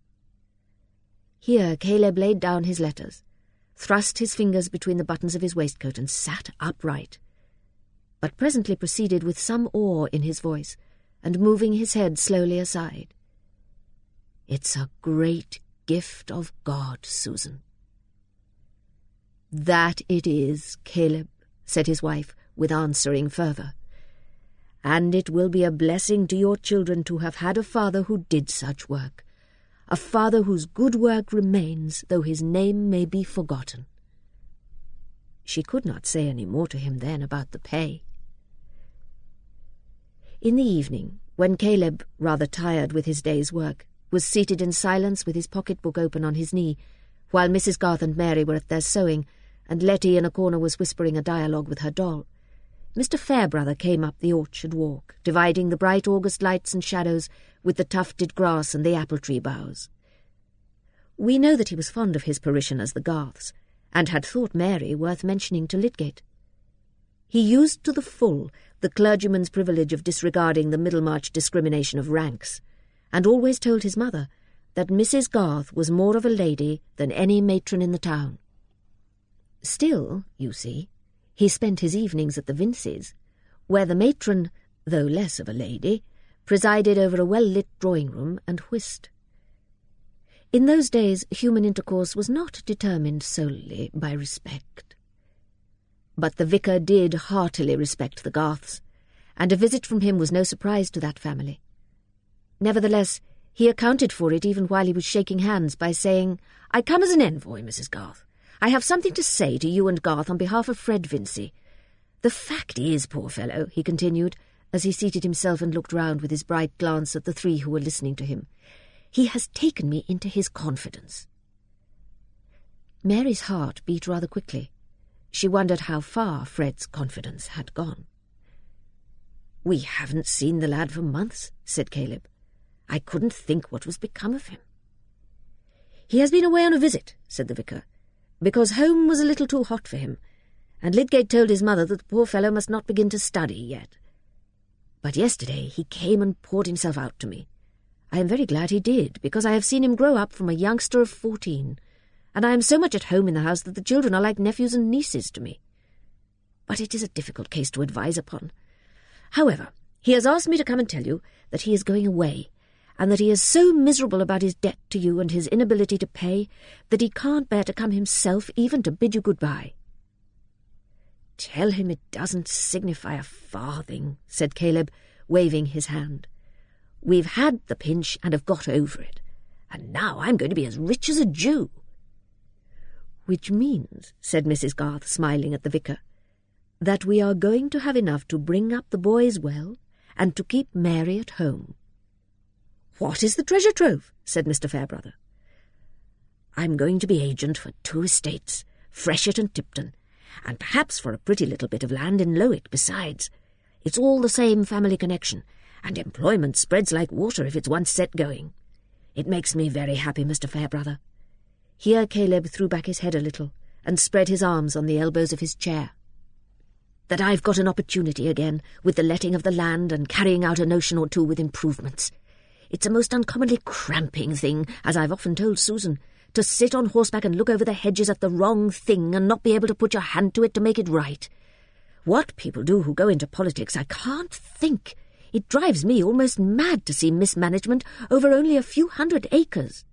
Here Caleb laid down his letters, thrust his fingers between the buttons of his waistcoat, and sat upright, but presently proceeded with some awe in his voice, and moving his head slowly aside. "It's a great gift of God, Susan." "That it is, Caleb," said his wife, with answering fervour. "And it will be a blessing to your children to have had a father who did such work, a father whose good work remains, though his name may be forgotten." She could not say any more to him then about the pay. In the evening, when Caleb, rather tired with his day's work, was seated in silence with his pocket-book open on his knee, while Missus Garth and Mary were at their sewing, and Letty in a corner was whispering a dialogue with her doll, Mister Fairbrother came up the orchard walk, dividing the bright August lights and shadows with the tufted grass and the apple-tree boughs. We know that he was fond of his parishioners, the Garths, and had thought Mary worth mentioning to Lydgate. He used to the full the clergyman's privilege of disregarding the Middlemarch discrimination of ranks, and always told his mother that Missus Garth was more of a lady than any matron in the town. Still, you see, he spent his evenings at the Vinceys, where the matron, though less of a lady, presided over a well-lit drawing-room and whist. In those days human intercourse was not determined solely by respect. But the vicar did heartily respect the Garths, and a visit from him was no surprise to that family. Nevertheless, he accounted for it even while he was shaking hands by saying, "I come as an envoy, Missus Garth. I have something to say to you and Garth on behalf of Fred Vincey. The fact is, poor fellow," he continued, as he seated himself and looked round with his bright glance at the three who were listening to him, "he has taken me into his confidence." Mary's heart beat rather quickly. She wondered how far Fred's confidence had gone. "We haven't seen the lad for months," said Caleb. "I couldn't think what was become of him." "He has been away on a visit," said the vicar, "because home was a little too hot for him, and Lydgate told his mother that the poor fellow must not begin to study yet. But yesterday he came and poured himself out to me. I am very glad he did, because I have seen him grow up from a youngster of fourteen, and I am so much at home in the house that the children are like nephews and nieces to me. But it is a difficult case to advise upon. However, he has asked me to come and tell you that he is going away, and that he is so miserable about his debt to you and his inability to pay that he can't bear to come himself even to bid you good-bye." "Tell him it doesn't signify a farthing," said Caleb, waving his hand. "We've had the pinch and have got over it, and now I'm going to be as rich as a Jew." "Which means," said Missus Garth, smiling at the vicar, "that we are going to have enough to bring up the boys well and to keep Mary at home." "What is the treasure trove?" said Mister Fairbrother. "I'm going to be agent for two estates, Freshitt and Tipton, and perhaps for a pretty little bit of land in Lowick besides. It's all the same family connection, and employment spreads like water if it's once set going. It makes me very happy, Mister Fairbrother." Here Caleb threw back his head a little and spread his arms on the elbows of his chair. "That I've got an opportunity again with the letting of the land and carrying out a notion or two with improvements. It's a most uncommonly cramping thing, as I've often told Susan, to sit on horseback and look over the hedges at the wrong thing and not be able to put your hand to it to make it right. What people do who go into politics I can't think. It drives me almost mad to see mismanagement over only a few hundred acres."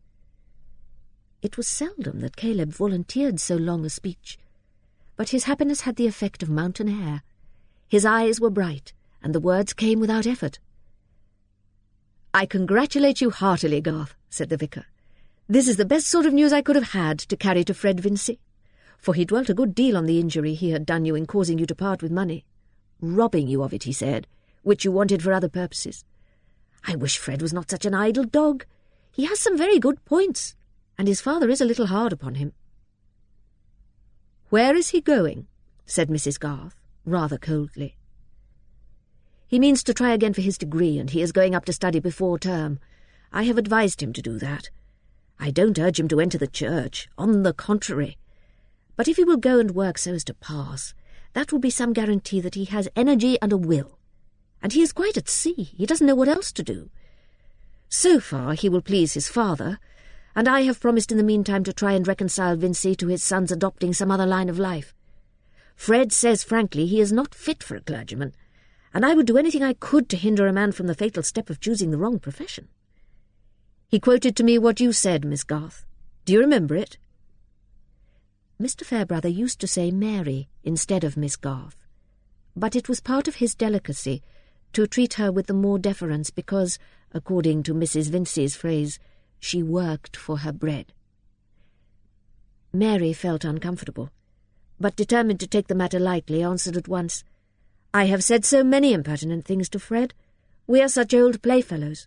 It was seldom that Caleb volunteered so long a speech, but his happiness had the effect of mountain air. His eyes were bright, and the words came without effort. "I congratulate you heartily, Garth," said the vicar. "This is the best sort of news I could have had to carry to Fred Vincey, for he dwelt a good deal on the injury he had done you in causing you to part with money. Robbing you of it, he said, which you wanted for other purposes. I wish Fred was not such an idle dog. He has some very good points, and his father is a little hard upon him." "Where is he going?" said Missus Garth, rather coldly. "He means to try again for his degree, and he is going up to study before term. I have advised him to do that. I don't urge him to enter the church, on the contrary. But if he will go and work so as to pass, that will be some guarantee that he has energy and a will. And he is quite at sea. He doesn't know what else to do. So far he will please his father, and I have promised in the meantime to try and reconcile Vincey to his son's adopting some other line of life. Fred says frankly he is not fit for a clergyman, and I would do anything I could to hinder a man from the fatal step of choosing the wrong profession. He quoted to me what you said, Miss Garth. Do you remember it?" Mister Fairbrother used to say Mary instead of Miss Garth, but it was part of his delicacy to treat her with the more deference because, according to Missus Vincey's phrase, she worked for her bread. Mary felt uncomfortable, but determined to take the matter lightly, answered at once, "I have said so many impertinent things to Fred. We are such old playfellows."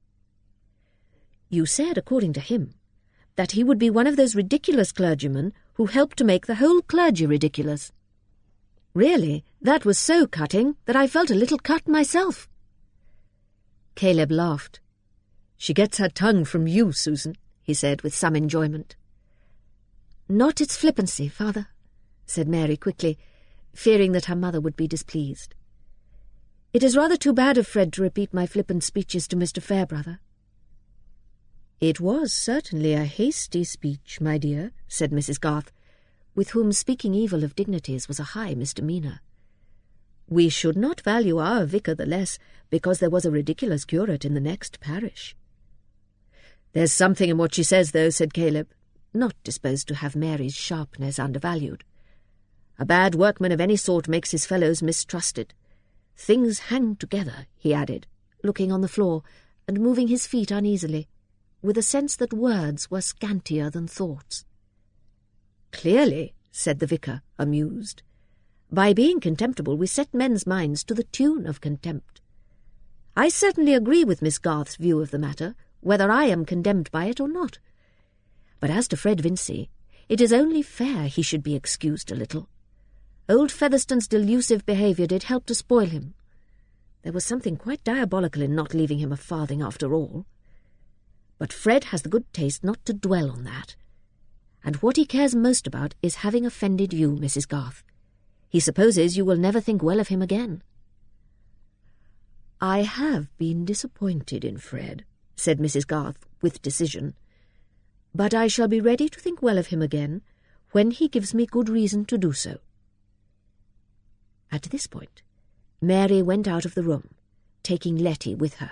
"You said, according to him, that he would be one of those ridiculous clergymen who help to make the whole clergy ridiculous." "Really, that was so cutting that I felt a little cut myself." Caleb laughed. "She gets her tongue from you, Susan," he said with some enjoyment. "Not its flippancy, father," said Mary quickly, fearing that her mother would be displeased. "It is rather too bad of Fred to repeat my flippant speeches to Mister Fairbrother." "It was certainly a hasty speech, my dear," said Missus Garth, with whom speaking evil of dignities was a high misdemeanour. "We should not value our vicar the less because there was a ridiculous curate in the next parish." "There's something in what she says, though," said Caleb, not disposed to have Mary's sharpness undervalued. "A bad workman of any sort makes his fellows mistrusted. Things hang together," he added, looking on the floor and moving his feet uneasily, with a sense that words were scantier than thoughts. "Clearly," said the vicar, amused. By being contemptible, we set men's minds to the tune of contempt. I certainly agree with Miss Garth's view of the matter, whether I am condemned by it or not. But as to Fred Vincey, it is only fair he should be excused a little. Old Featherstone's delusive behaviour did help to spoil him. There was something quite diabolical in not leaving him a farthing after all. But Fred has the good taste not to dwell on that. And what he cares most about is having offended you, Missus Garth. He supposes you will never think well of him again. I have been disappointed in Fred, said Missus Garth with decision, but I shall be ready to think well of him again when he gives me good reason to do so. At this point, Mary went out of the room, taking Letty with her.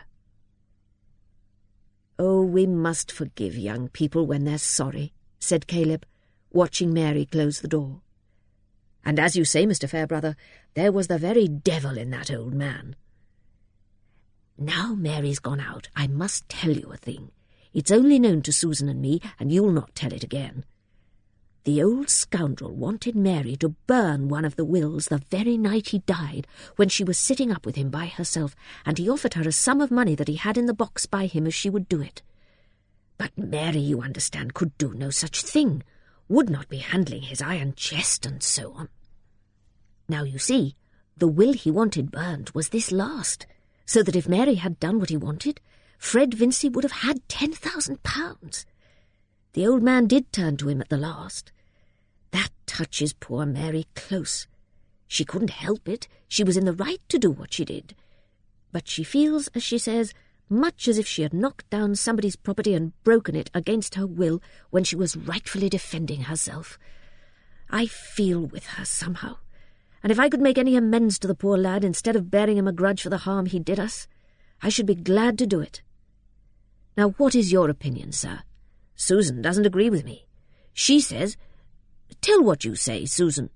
Oh, we must forgive young people when they're sorry, said Caleb, watching Mary close the door. And as you say, Mister Fairbrother, there was the very devil in that old man. Now Mary's gone out, I must tell you a thing. It's only known to Susan and me, and you'll not tell it again. The old scoundrel wanted Mary to burn one of the wills the very night he died, when she was sitting up with him by herself, and he offered her a sum of money that he had in the box by him if she would do it. But Mary, you understand, could do no such thing, would not be handling his iron chest and so on. Now, you see, the will he wanted burned was this last, so that if Mary had done what he wanted, Fred Vincey would have had ten thousand pounds. The old man did turn to him at the last. That touches poor Mary close. She couldn't help it. She was in the right to do what she did. But she feels, as she says, much as if she had knocked down somebody's property and broken it against her will when she was rightfully defending herself. I feel with her somehow, and if I could make any amends to the poor lad instead of bearing him a grudge for the harm he did us, I should be glad to do it. Now, what is your opinion, sir? Susan doesn't agree with me. She says— Tell what you say, Susan.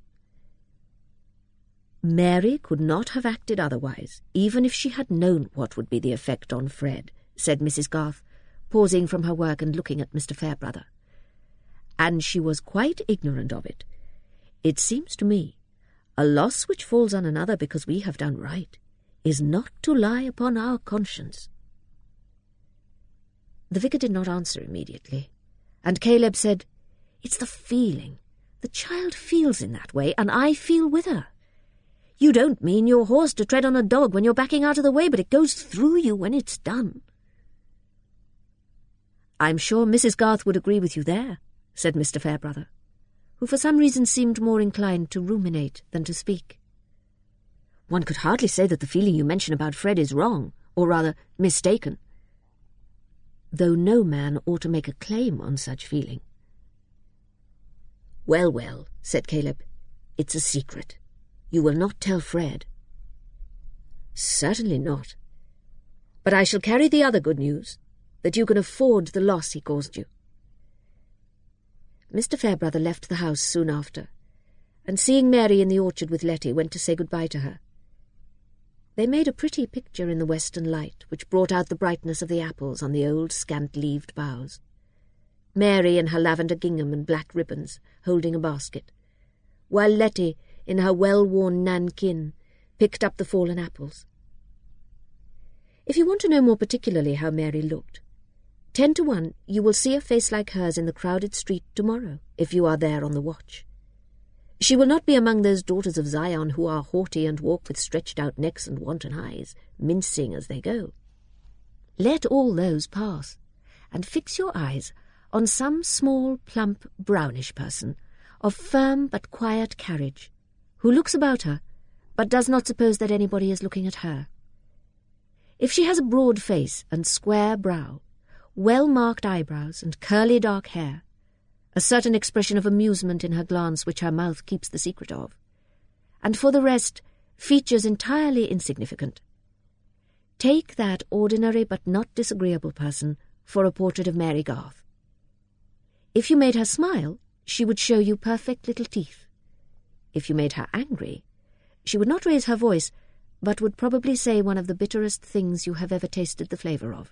Mary could not have acted otherwise, even if she had known what would be the effect on Fred, said Missus Garth, pausing from her work and looking at Mister Fairbrother. And she was quite ignorant of it. It seems to me, a loss which falls on another because we have done right is not to lie upon our conscience. The vicar did not answer immediately, and Caleb said, It's the feeling. The child feels in that way, and I feel with her. You don't mean your horse to tread on a dog when you're backing out of the way, but it goes through you when it's done. I'm sure Missus Garth would agree with you there, said Mister Fairbrother, who for some reason seemed more inclined to ruminate than to speak. One could hardly say that the feeling you mention about Fred is wrong, or rather mistaken, though no man ought to make a claim on such feeling. Well, well, said Caleb, it's a secret. You will not tell Fred. Certainly not. But I shall carry the other good news, that you can afford the loss he caused you. Mister Fairbrother left the house soon after, and seeing Mary in the orchard with Letty, went to say good-bye to her. They made a pretty picture in the western light, which brought out the brightness of the apples on the old scant-leaved boughs. Mary in her lavender gingham and black ribbons, holding a basket, while Letty, in her well-worn nankin, picked up the fallen apples. If you want to know more particularly how Mary looked, ten to one you will see a face like hers in the crowded street tomorrow, if you are there on the watch. She will not be among those daughters of Zion who are haughty and walk with stretched-out necks and wanton eyes, mincing as they go. Let all those pass, and fix your eyes on some small, plump, brownish person, of firm but quiet carriage, who looks about her, but does not suppose that anybody is looking at her. If she has a broad face and square brow, well-marked eyebrows and curly dark hair, a certain expression of amusement in her glance which her mouth keeps the secret of, and for the rest, features entirely insignificant, take that ordinary but not disagreeable person for a portrait of Mary Garth. If you made her smile, she would show you perfect little teeth. If you made her angry, she would not raise her voice, but would probably say one of the bitterest things you have ever tasted the flavour of.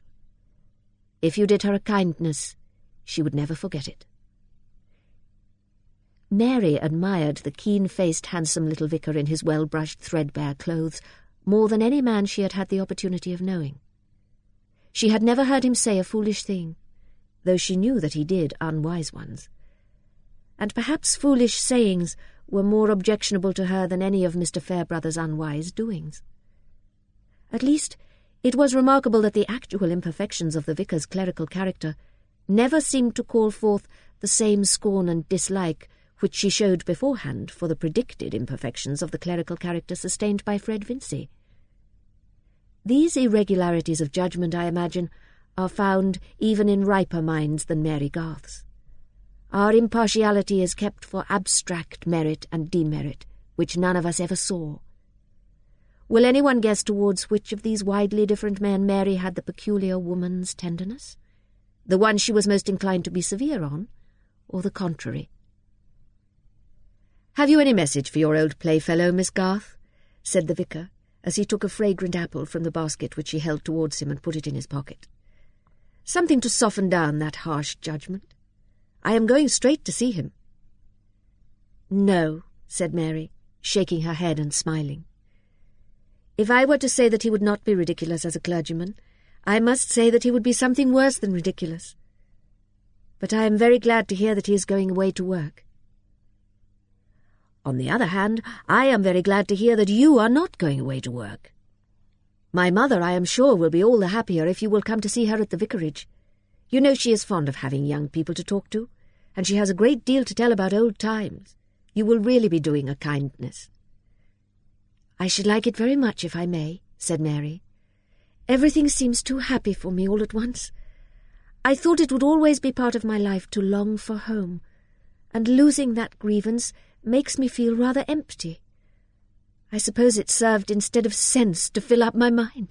If you did her a kindness, she would never forget it. Mary admired the keen-faced, handsome little vicar in his well-brushed, threadbare clothes more than any man she had had the opportunity of knowing. She had never heard him say a foolish thing, though she knew that he did unwise ones. And perhaps foolish sayings were more objectionable to her than any of Mister Fairbrother's unwise doings. At least, it was remarkable that the actual imperfections of the vicar's clerical character never seemed to call forth the same scorn and dislike which she showed beforehand for the predicted imperfections of the clerical character sustained by Fred Vincy. These irregularities of judgment, I imagine, are found even in riper minds than Mary Garth's. Our impartiality is kept for abstract merit and demerit, which none of us ever saw. Will anyone guess towards which of these widely different men Mary had the peculiar woman's tenderness? The one she was most inclined to be severe on, or the contrary? "Have you any message for your old playfellow, Miss Garth?" said the vicar, as he took a fragrant apple from the basket which she held towards him and put it in his pocket. "Something to soften down that harsh judgment. I am going straight to see him." "No," said Mary, shaking her head and smiling. "If I were to say that he would not be ridiculous as a clergyman, I must say that he would be something worse than ridiculous. But I am very glad to hear that he is going away to work. On the other hand, I am very glad to hear that you are not going away to work. My mother, I am sure, will be all the happier if you will come to see her at the vicarage. You know she is fond of having young people to talk to, and she has a great deal to tell about old times. You will really be doing a kindness." "I should like it very much, if I may," said Mary. "Everything seems too happy for me all at once. I thought it would always be part of my life to long for home, and losing that grievance makes me feel rather empty. I suppose it served instead of sense to fill up my mind."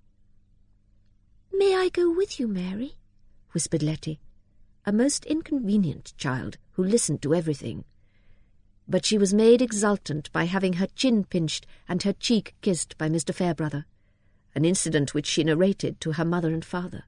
"May I go with you, Mary?" whispered Letty, a most inconvenient child who listened to everything. But she was made exultant by having her chin pinched and her cheek kissed by Mister Fairbrother, an incident which she narrated to her mother and father.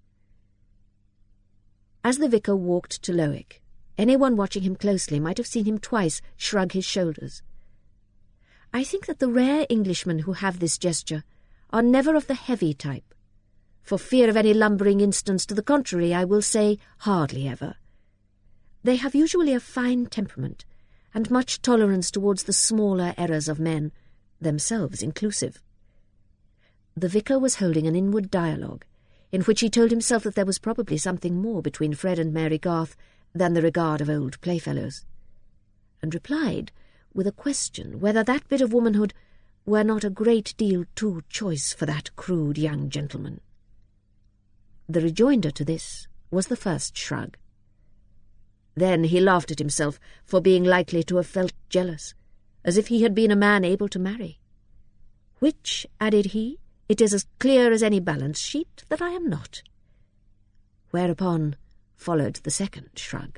As the vicar walked to Lowick, anyone watching him closely might have seen him twice shrug his shoulders. I think that the rare Englishmen who have this gesture are never of the heavy type. For fear of any lumbering instance to the contrary, I will say hardly ever. They have usually a fine temperament, and much tolerance towards the smaller errors of men, themselves inclusive. The vicar was holding an inward dialogue, in which he told himself that there was probably something more between Fred and Mary Garth than the regard of old playfellows, and replied with a question whether that bit of womanhood were not a great deal too choice for that crude young gentleman. The rejoinder to this was the first shrug. Then he laughed at himself for being likely to have felt jealous, as if he had been a man able to marry. "Which," added he, "it is as clear as any balance sheet that I am not." Whereupon followed the second shrug.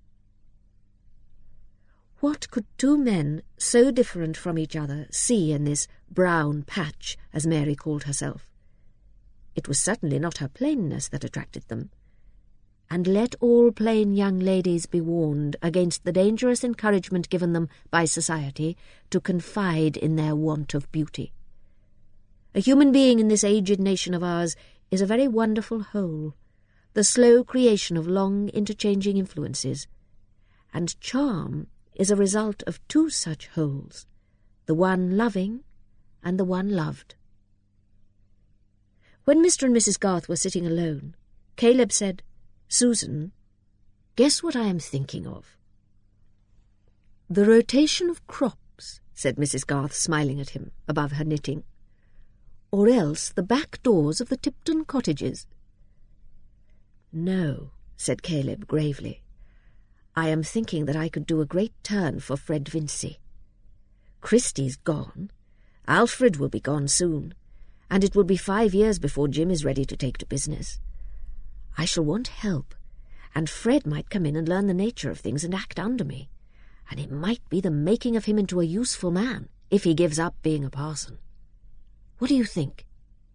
What could two men so different from each other see in this brown patch, as Mary called herself? It was certainly not her plainness that attracted them. And let all plain young ladies be warned against the dangerous encouragement given them by society to confide in their want of beauty. A human being in this aged nation of ours is a very wonderful whole, the slow creation of long interchanging influences, and charm is a result of two such wholes, the one loving and the one loved. When Mister and Missus Garth were sitting alone, Caleb said, "Susan, guess what I am thinking of." "The rotation of crops," said Missus Garth, smiling at him above her knitting. "Or else the back doors of the Tipton cottages." "No," said Caleb gravely. "I am thinking that I could do a great turn for Fred Vincy. Christy's gone, Alfred will be gone soon, and it will be five years before Jim is ready to take to business. I shall want help, and Fred might come in and learn the nature of things and act under me, and it might be the making of him into a useful man, if he gives up being a parson. What do you think?"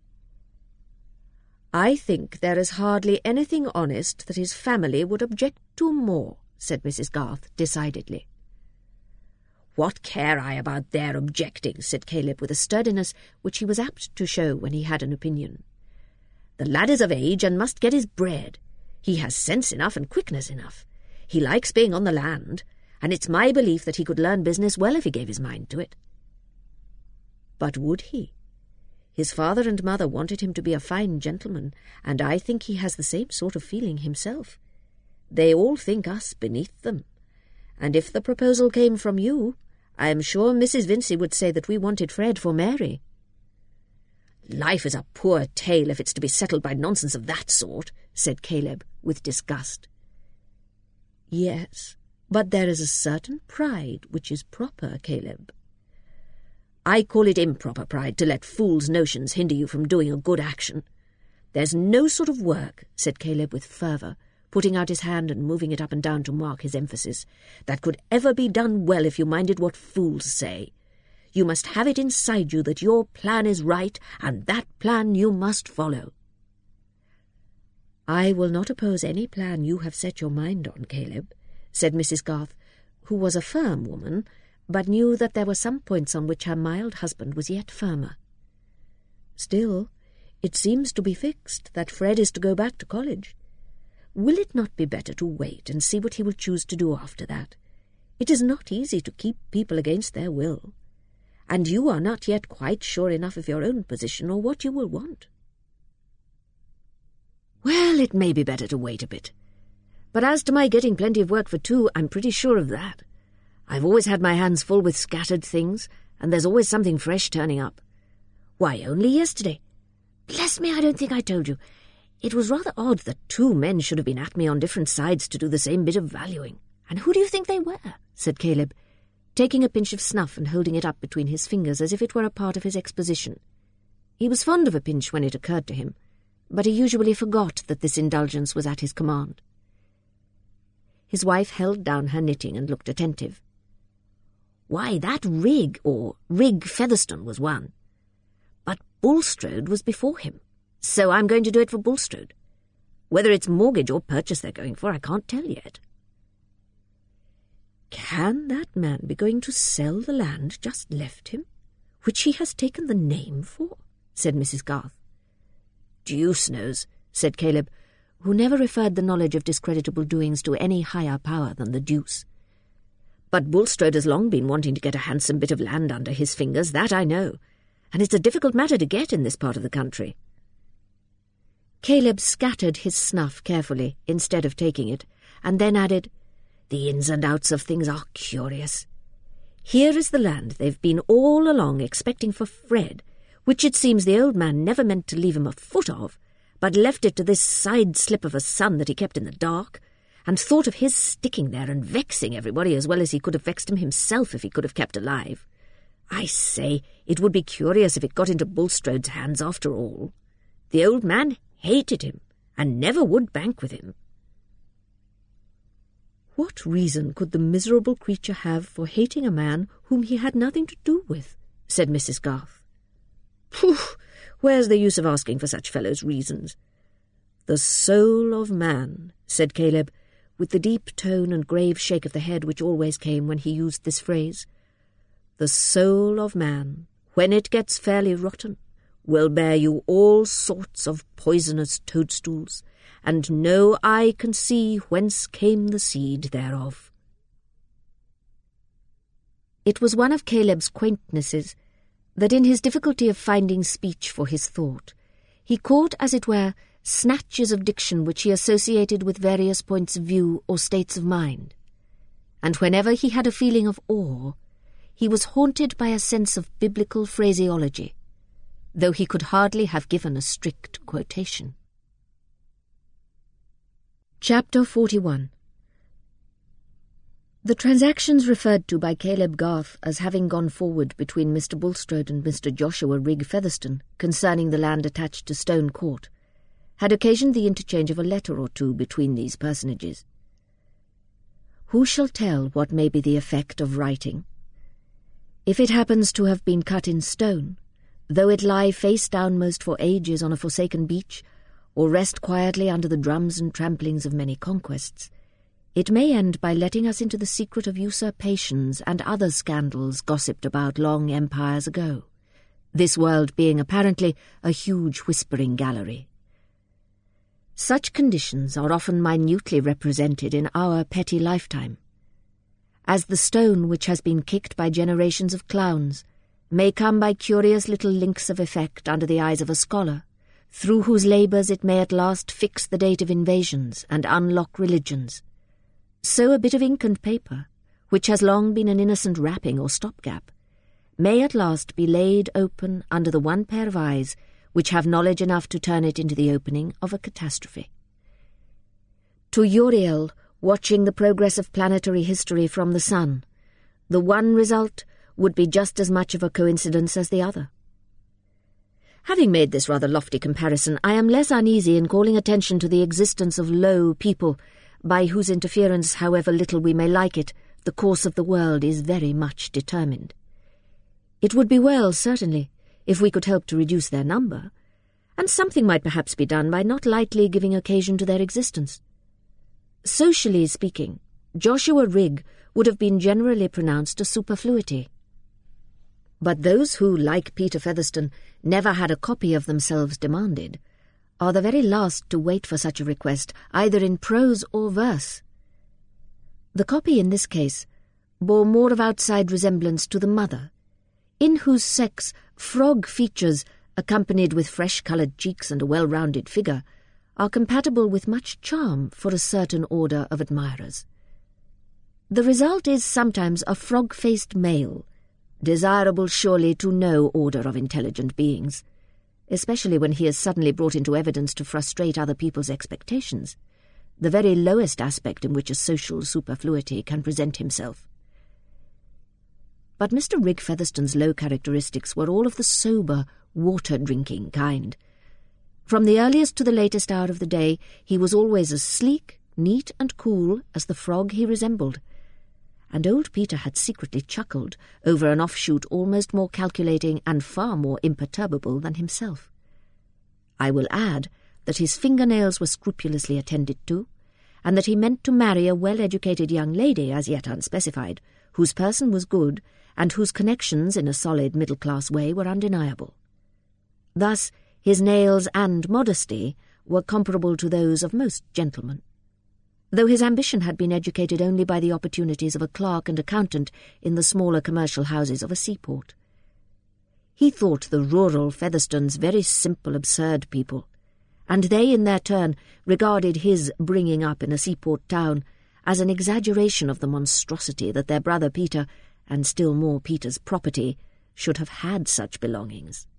"I think there is hardly anything honest that his family would object to more," said Missus Garth decidedly.
"What care I about their objecting?" said Caleb, with a sturdiness which he was apt to show when he had an opinion. "The lad is of age and must get his bread. He has sense enough and quickness enough. He likes being on the land, and it's my belief that he could learn business well if he gave his mind to it." But would he? His father and mother wanted him to be a fine gentleman, and I think he has the same sort of feeling himself. They all think us beneath them, and if the proposal came from you, I am sure Missus Vincey would say that we wanted Fred for Mary." "Life is a poor tale if it's to be settled by nonsense of that sort," said Caleb, with disgust.
"Yes, but there is a certain pride which is proper, Caleb."
"I call it improper pride to let fools' notions hinder you from doing a good action. There's no sort of work," said Caleb with fervour, putting out his hand and moving it up and down to mark his emphasis, "that could ever be done well if you minded what fools say. You must have it inside you that your plan is right, and that plan you must follow."
"I will not oppose any plan you have set your mind on, Caleb," said Missus Garth, who was a firm woman, but knew that there were some points on which her mild husband was yet firmer. "Still, it seems to be fixed that Fred is to go back to college. Will it not be better to wait and see what he will choose to do after that? It is not easy to keep people against their will, and you are not yet quite sure enough of your own position or what you will want."
"Well, it may be better to wait a bit. But as to my getting plenty of work for two, I'm pretty sure of that. I've always had my hands full with scattered things, and there's always something fresh turning up. Why, only yesterday. Bless me, I don't think I told you. It was rather odd that two men should have been at me on different sides to do the same bit of valuing. And who do you think they were?" said Caleb, taking a pinch of snuff and holding it up between his fingers as if it were a part of his exposition. He was fond of a pinch when it occurred to him, but he usually forgot that this indulgence was at his command. His wife held down her knitting and looked attentive. "Why, that Rigg, or Rigg Featherstone, was one. But Bulstrode was before him, so I'm going to do it for Bulstrode. Whether it's mortgage or purchase they're going for, I can't tell yet."
"Can that man be going to sell the land just left him, which he has taken the name for?" said Missus Garth.
"Deuce knows," said Caleb,
who never referred the knowledge of discreditable doings to any higher power than the deuce.
"But Bulstrode has long been wanting to get a handsome bit of land under his fingers, that I know, and it's a difficult matter to get in this part of the country."
Caleb scattered his snuff carefully instead of taking it, and then added,
"The ins and outs of things are curious. Here is the land they've been all along expecting for Fred, which it seems the old man never meant to leave him a foot of, but left it to this side-slip of a son that he kept in the dark, and thought of his sticking there and vexing everybody as well as he could have vexed him himself if he could have kept alive. I say, it would be curious if it got into Bulstrode's hands after all. The old man hated him, and never would bank with him."
"What reason could the miserable creature have for hating a man whom he had nothing to do with?" said Missus Garth.
"Pooh! Where's the use of asking for such fellows' reasons?"
"The soul of man," said Caleb, with the deep tone and grave shake of the head which always came when he used this phrase. "The soul of man, when it gets fairly rotten, will bear you all sorts of poisonous toadstools, and no eye can see whence came the seed thereof." It was one of Caleb's quaintnesses that in his difficulty of finding speech for his thought, he caught, as it were, snatches of diction which he associated with various points of view or states of mind, and whenever he had a feeling of awe, he was haunted by a sense of biblical phraseology, though he could hardly have given a strict quotation. Chapter forty-one. The transactions referred to by Caleb Garth as having gone forward between Mister Bulstrode and Mister Joshua Rigg Featherstone concerning the land attached to Stone Court had occasioned the interchange of a letter or two between these personages. Who shall tell what may be the effect of writing? If it happens to have been cut in stone, though it lie face downmost for ages on a forsaken beach, or rest quietly under the drums and tramplings of many conquests, it may end by letting us into the secret of usurpations and other scandals gossiped about long empires ago, this world being apparently a huge whispering gallery. Such conditions are often minutely represented in our petty lifetime, as the stone which has been kicked by generations of clowns may come by curious little links of effect under the eyes of a scholar, through whose labours it may at last fix the date of invasions and unlock religions. So a bit of ink and paper, which has long been an innocent wrapping or stopgap, may at last be laid open under the one pair of eyes which have knowledge enough to turn it into the opening of a catastrophe. To Uriel, watching the progress of planetary history from the sun, the one result would be just as much of a coincidence as the other. Having made this rather lofty comparison, I am less uneasy in calling attention to the existence of low people, by whose interference, however little we may like it, the course of the world is very much determined. It would be well, certainly, if we could help to reduce their number, and something might perhaps be done by not lightly giving occasion to their existence. Socially speaking, Joshua Rigg would have been generally pronounced a superfluity. But those who, like Peter Featherstone, never had a copy of themselves demanded, are the very last to wait for such a request, either in prose or verse. The copy in this case bore more of outside resemblance to the mother, in whose sex frog features, accompanied with fresh-coloured cheeks and a well-rounded figure, are compatible with much charm for a certain order of admirers. The result is sometimes a frog-faced male, desirable surely to no order of intelligent beings, especially when he is suddenly brought into evidence to frustrate other people's expectations, the very lowest aspect in which a social superfluity can present himself. But Mister Rigg Featherstone's low characteristics were all of the sober, water-drinking kind. From the earliest to the latest hour of the day, he was always as sleek, neat and cool as the frog he resembled, and old Peter had secretly chuckled over an offshoot almost more calculating and far more imperturbable than himself. I will add that his fingernails were scrupulously attended to, and that he meant to marry a well-educated young lady, as yet unspecified, whose person was good, and whose connections in a solid middle-class way were undeniable. Thus, his nails and modesty were comparable to those of most gentlemen, though his ambition had been educated only by the opportunities of a clerk and accountant in the smaller commercial houses of a seaport. He thought the rural Featherstones very simple, absurd people, and they, in their turn, regarded his bringing up in a seaport town as an exaggeration of the monstrosity that their brother Peter, and still more Peter's property, should have had such belongings.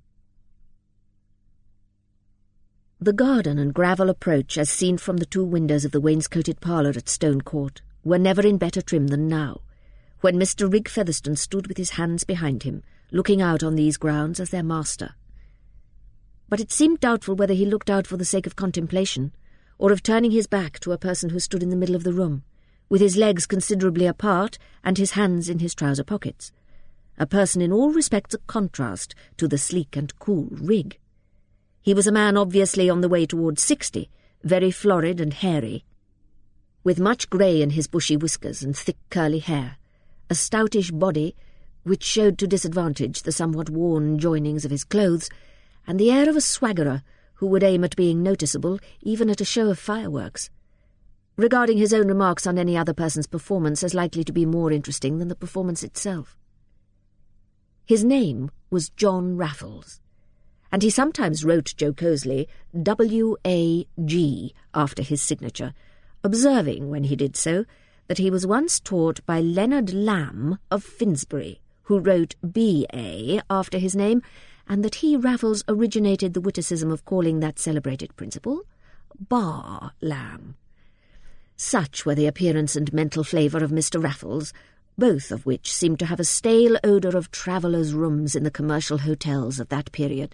The garden and gravel approach, as seen from the two windows of the wainscoted parlour at Stone Court, were never in better trim than now, when Mister Rigg Featherstone stood with his hands behind him, looking out on these grounds as their master. But it seemed doubtful whether he looked out for the sake of contemplation, or of turning his back to a person who stood in the middle of the room, with his legs considerably apart and his hands in his trouser pockets, a person in all respects a contrast to the sleek and cool Rigg. He was a man obviously on the way towards sixty, very florid and hairy, with much grey in his bushy whiskers and thick curly hair, a stoutish body which showed to disadvantage the somewhat worn joinings of his clothes, and the air of a swaggerer who would aim at being noticeable even at a show of fireworks, regarding his own remarks on any other person's performance as likely to be more interesting than the performance itself. His name was John Raffles, and he sometimes wrote jocosely W A G after his signature, observing, when he did so, that he was once taught by Leonard Lamb of Finsbury, who wrote B A after his name, and that he, Raffles, originated the witticism of calling that celebrated principal Bar Lamb. Such were the appearance and mental flavour of Mister Raffles, both of which seemed to have a stale odour of travellers' rooms in the commercial hotels of that period.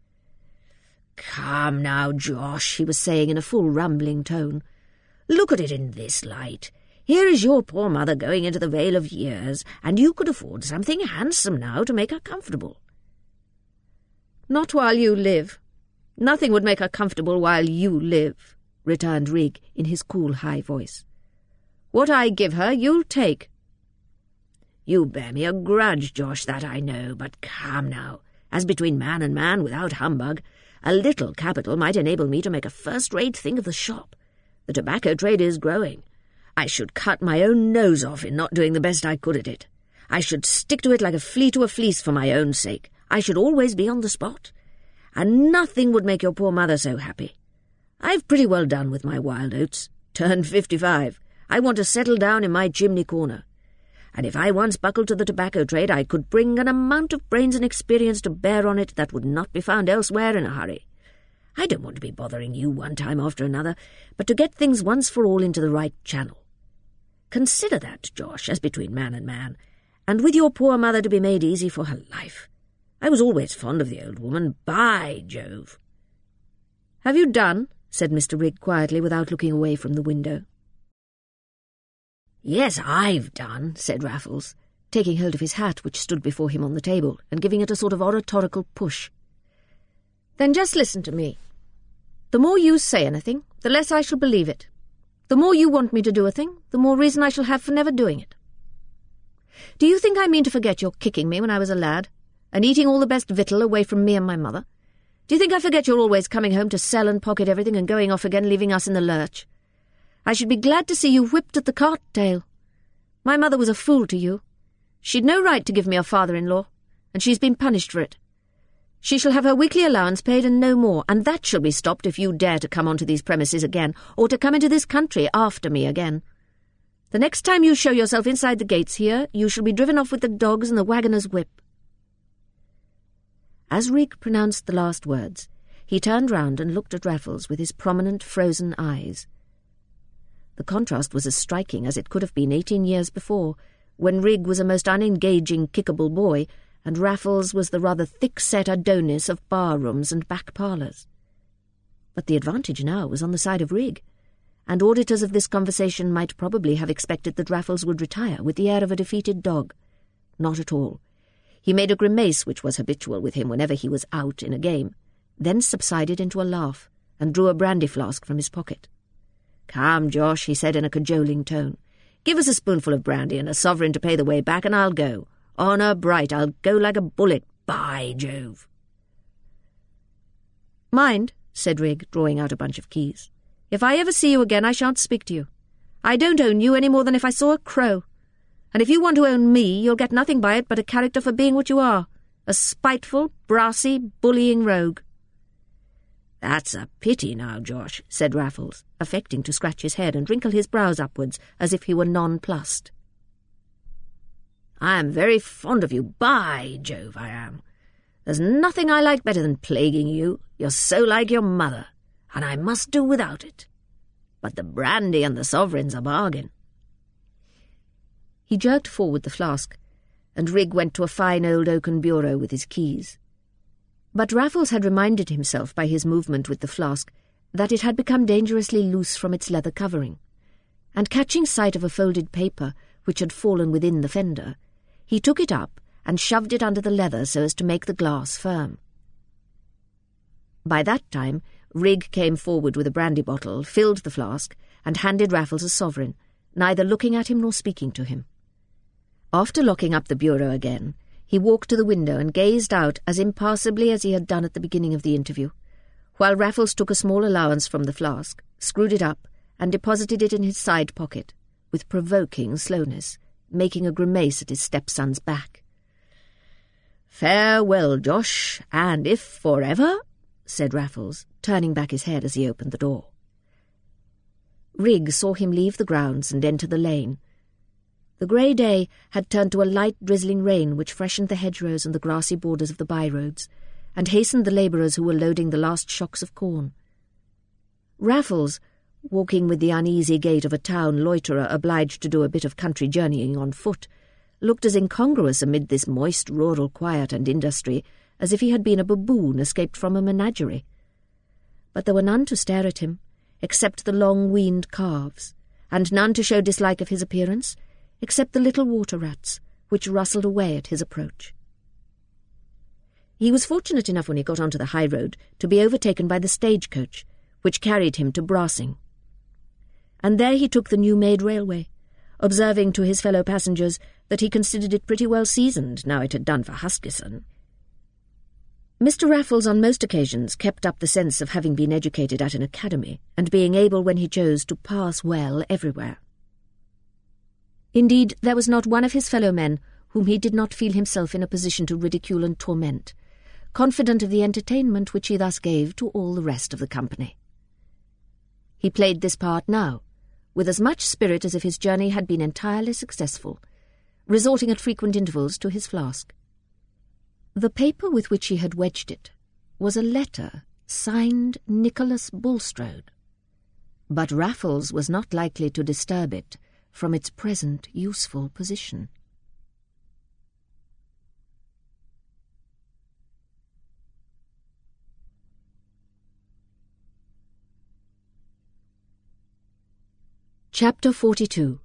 "Come now, Josh," he was saying in a full rumbling tone, "look at it in this light. Here is your poor mother going into the vale of years, and you could afford something handsome now to make her comfortable." "Not while you live. Nothing would make her comfortable while you live," returned Rigg in his cool high voice.
What I give her, you'll take."
"You bear me a grudge, Josh, that I know, but come now. As between man and man, without humbug, a little capital might enable me to make a first-rate thing of the shop. The tobacco trade is growing. I should cut my own nose off in not doing the best I could at it. I should stick to it like a flea to a fleece for my own sake. I should always be on the spot. And nothing would make your poor mother so happy. I've pretty well done with my wild oats. Turned fifty-five. I want to settle down in my chimney corner. And if I once buckled to the tobacco trade, I could bring an amount of brains and experience to bear on it that would not be found elsewhere in a hurry. I don't want to be bothering you one time after another, but to get things once for all into the right channel. Consider that, Josh, as between man and man, and with your poor mother to be made easy for her life. I was always fond of the old woman, by Jove."
"Have you done?" said Mister Rigg quietly, without looking away from the window.
"Yes, I've done," said Raffles,
taking hold of his hat, which stood before him on the table, and giving it a sort of oratorical push. "Then just listen to me. The more you say anything, the less I shall believe it. The more you want me to do a thing, the more reason I shall have for never doing it. Do you think I mean to forget your kicking me when I was a lad, and eating all the best victual away from me and my mother? Do you think I forget you're always coming home to sell and pocket everything and going off again, leaving us in the lurch? I should be glad to see you whipped at the cart tail. My mother was a fool to you. She'd no right to give me a father-in-law, and she's been punished for it. She shall have her weekly allowance paid and no more, and that shall be stopped if you dare to come onto these premises again, or to come into this country after me again. The next time you show yourself inside the gates here, you shall be driven off with the dogs and the waggoner's whip." As Rigg pronounced the last words, he turned round and looked at Raffles with his prominent, frozen eyes. The contrast was as striking as it could have been eighteen years before, when Rigg was a most unengaging, kickable boy, and Raffles was the rather thick-set Adonis of bar-rooms and back parlours. But the advantage now was on the side of Rigg, and auditors of this conversation might probably have expected that Raffles would retire with the air of a defeated dog. Not at all. He made a grimace which was habitual with him whenever he was out in a game, then subsided into a laugh, and drew a brandy flask from his pocket. "Come, Josh," he said in a cajoling tone. "Give us a spoonful of brandy and a sovereign to pay the way back, and I'll go. Honour bright, I'll go like a bullet, by Jove." "Mind," said Rigg, drawing out a bunch of keys. "If I ever see you again, I shan't speak to you. I don't own you any more than if I saw a crow. And if you want to own me, you'll get nothing by it but a character for being what you are, a spiteful, brassy, bullying rogue."
"That's a pity now, Josh," said Raffles, affecting to scratch his head and wrinkle his brows upwards as if he were nonplussed. "I am very fond of you, by Jove, I am. There's nothing I like better than plaguing you. You're so like your mother, and I must do without it. But the brandy and the sovereign's a bargain."
He jerked forward the flask, and Rigg went to a fine old oaken bureau with his keys. But Raffles had reminded himself by his movement with the flask that it had become dangerously loose from its leather covering, and catching sight of a folded paper which had fallen within the fender, he took it up and shoved it under the leather so as to make the glass firm. By that time, Rigg came forward with a brandy bottle, filled the flask, and handed Raffles a sovereign, neither looking at him nor speaking to him. After locking up the bureau again, he walked to the window and gazed out as impassibly as he had done at the beginning of the interview, while Raffles took a small allowance from the flask, screwed it up, and deposited it in his side pocket, with provoking slowness, making a grimace at his stepson's back.
"Farewell, Josh, and if for ever," said Raffles, turning back his head as he opened the door.
Rigg saw him leave the grounds and enter the lane. The grey day had turned to a light drizzling rain which freshened the hedgerows and the grassy borders of the by-roads, and hastened the labourers who were loading the last shocks of corn. Raffles, walking with the uneasy gait of a town loiterer obliged to do a bit of country journeying on foot, looked as incongruous amid this moist rural quiet and industry as if he had been a baboon escaped from a menagerie. But there were none to stare at him, except the long-weaned calves, and none to show dislike of his appearance, except the little water-rats, which rustled away at his approach. He was fortunate enough when he got onto the high road to be overtaken by the stagecoach, which carried him to Brassing. And there he took the new-made railway,
observing to his fellow passengers that he considered it pretty well seasoned now it had done for Huskisson. Mister Raffles on most occasions kept up the sense of having been educated at an academy and being able when he chose to pass well everywhere. Indeed, there was not one of his fellow men whom he did not feel himself in a position to ridicule and torment, confident of the entertainment which he thus gave to all the rest of the company. He played this part now, with as much spirit as if his journey had been entirely successful, resorting at frequent intervals to his flask. The paper with which he had wedged it was a letter signed Nicholas Bulstrode, but Raffles was not likely to disturb it from its present useful position. Chapter forty-two.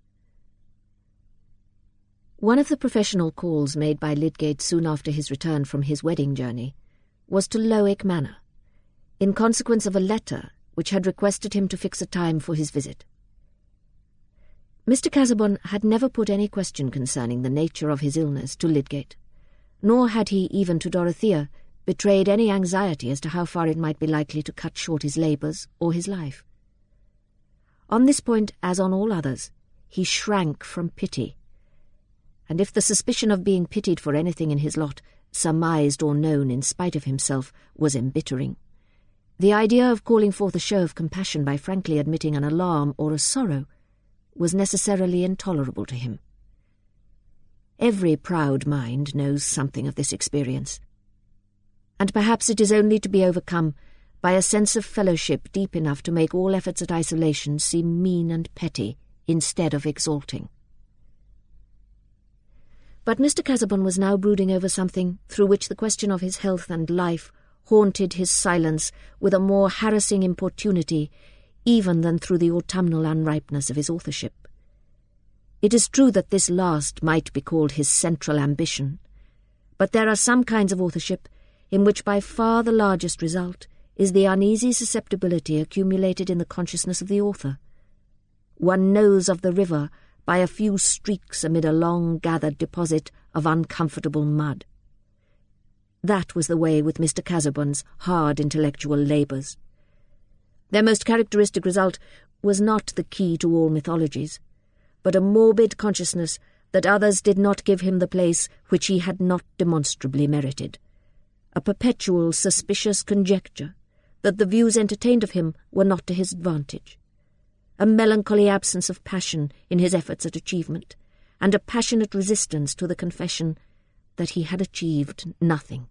One of the professional calls made by Lydgate soon after his return from his wedding journey was to Lowick Manor, in consequence of a letter which had requested him to fix a time for his visit. Mister Casaubon had never put any question concerning the nature of his illness to Lydgate, nor had he, even to Dorothea, betrayed any anxiety as to how far it might be likely to cut short his labours or his life. On this point, as on all others, he shrank from pity, and if the suspicion of being pitied for anything in his lot, surmised or known in spite of himself, was embittering, the idea of calling forth a show of compassion by frankly admitting an alarm or a sorrow was necessarily intolerable to him. Every proud mind knows something of this experience, and perhaps it is only to be overcome by a sense of fellowship deep enough to make all efforts at isolation seem mean and petty instead of exalting. But Mister Casaubon was now brooding over something through which the question of his health and life haunted his silence with a more harassing importunity even than through the autumnal unripeness of his authorship. It is true that this last might be called his central ambition, but there are some kinds of authorship in which by far the largest result is the uneasy susceptibility accumulated in the consciousness of the author. One knows of the river by a few streaks amid a long-gathered deposit of uncomfortable mud. That was the way with Mister Casaubon's hard intellectual labours. Their most characteristic result was not the key to all mythologies, but a morbid consciousness that others did not give him the place which he had not demonstrably merited, a perpetual suspicious conjecture that the views entertained of him were not to his advantage, a melancholy absence of passion in his efforts at achievement, and a passionate resistance to the confession that he had achieved nothing.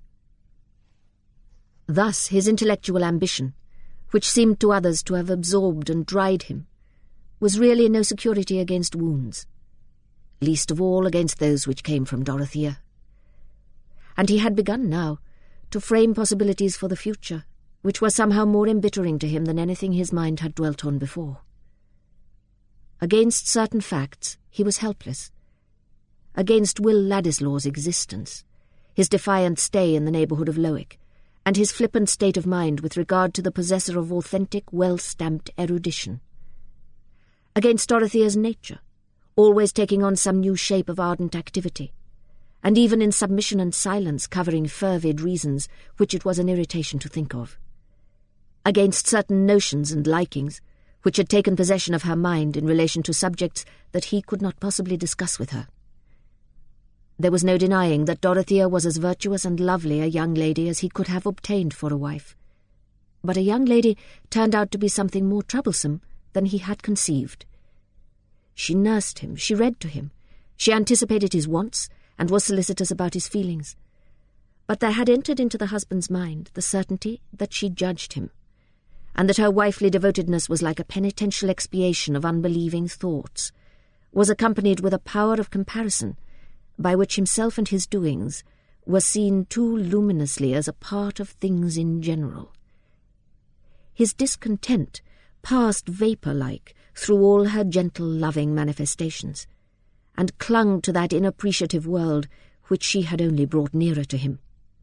Thus his intellectual ambition, which seemed to others to have absorbed and dried him, was really no security against wounds, least of all against those which came from Dorothea. And he had begun now to frame possibilities for the future, which were somehow more embittering to him than anything his mind had dwelt on before. Against certain facts he was helpless. Against Will Ladislaw's existence, his defiant stay in the neighbourhood of Lowick, and his flippant state of mind with regard to the possessor of authentic, well-stamped erudition. Against Dorothea's nature, always taking on some new shape of ardent activity, and even in submission and silence covering fervid reasons which it was an irritation to think of. Against certain notions and likings which had taken possession of her mind in relation to subjects that he could not possibly discuss with her. There was no denying that Dorothea was as virtuous and lovely a young lady as he could have obtained for a wife, but a young lady turned out to be something more troublesome than he had conceived. She nursed him, she read to him, she anticipated his wants, and was solicitous about his feelings. But there had entered into the husband's mind the certainty that she judged him, and that her wifely devotedness was like a penitential expiation of unbelieving thoughts, was accompanied with a power of comparison by which himself and his doings were seen too luminously as a part of things in general. His discontent passed vapour-like through all her gentle, loving manifestations, and clung to that inappreciative world which she had only brought nearer to him.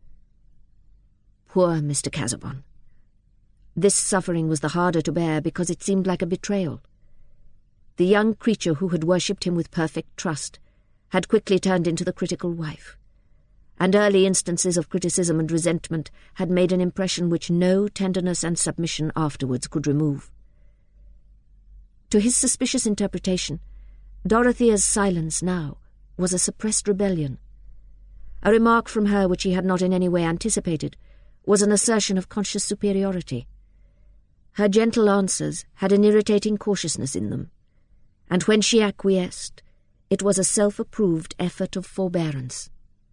Poor Mister Casaubon! This suffering was the harder to bear because it seemed like a betrayal. the young creature who had worshipped him with perfect trust, had quickly turned into the critical wife, and early instances of criticism and resentment had made an impression which no tenderness and submission afterwards could remove. To his suspicious interpretation, Dorothea's silence now was a suppressed rebellion. A remark from her which he had not in any way anticipated was an assertion of conscious superiority. Her gentle answers had an irritating cautiousness in them, and when she acquiesced, it was a self-approved effort of forbearance.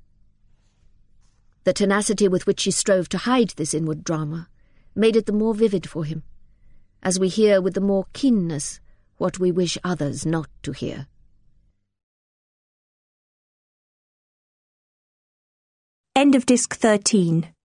The tenacity with which she strove to hide this inward drama made it the more vivid for him, as we hear with the more keenness what we wish others not to hear.
End of Disc thirteen.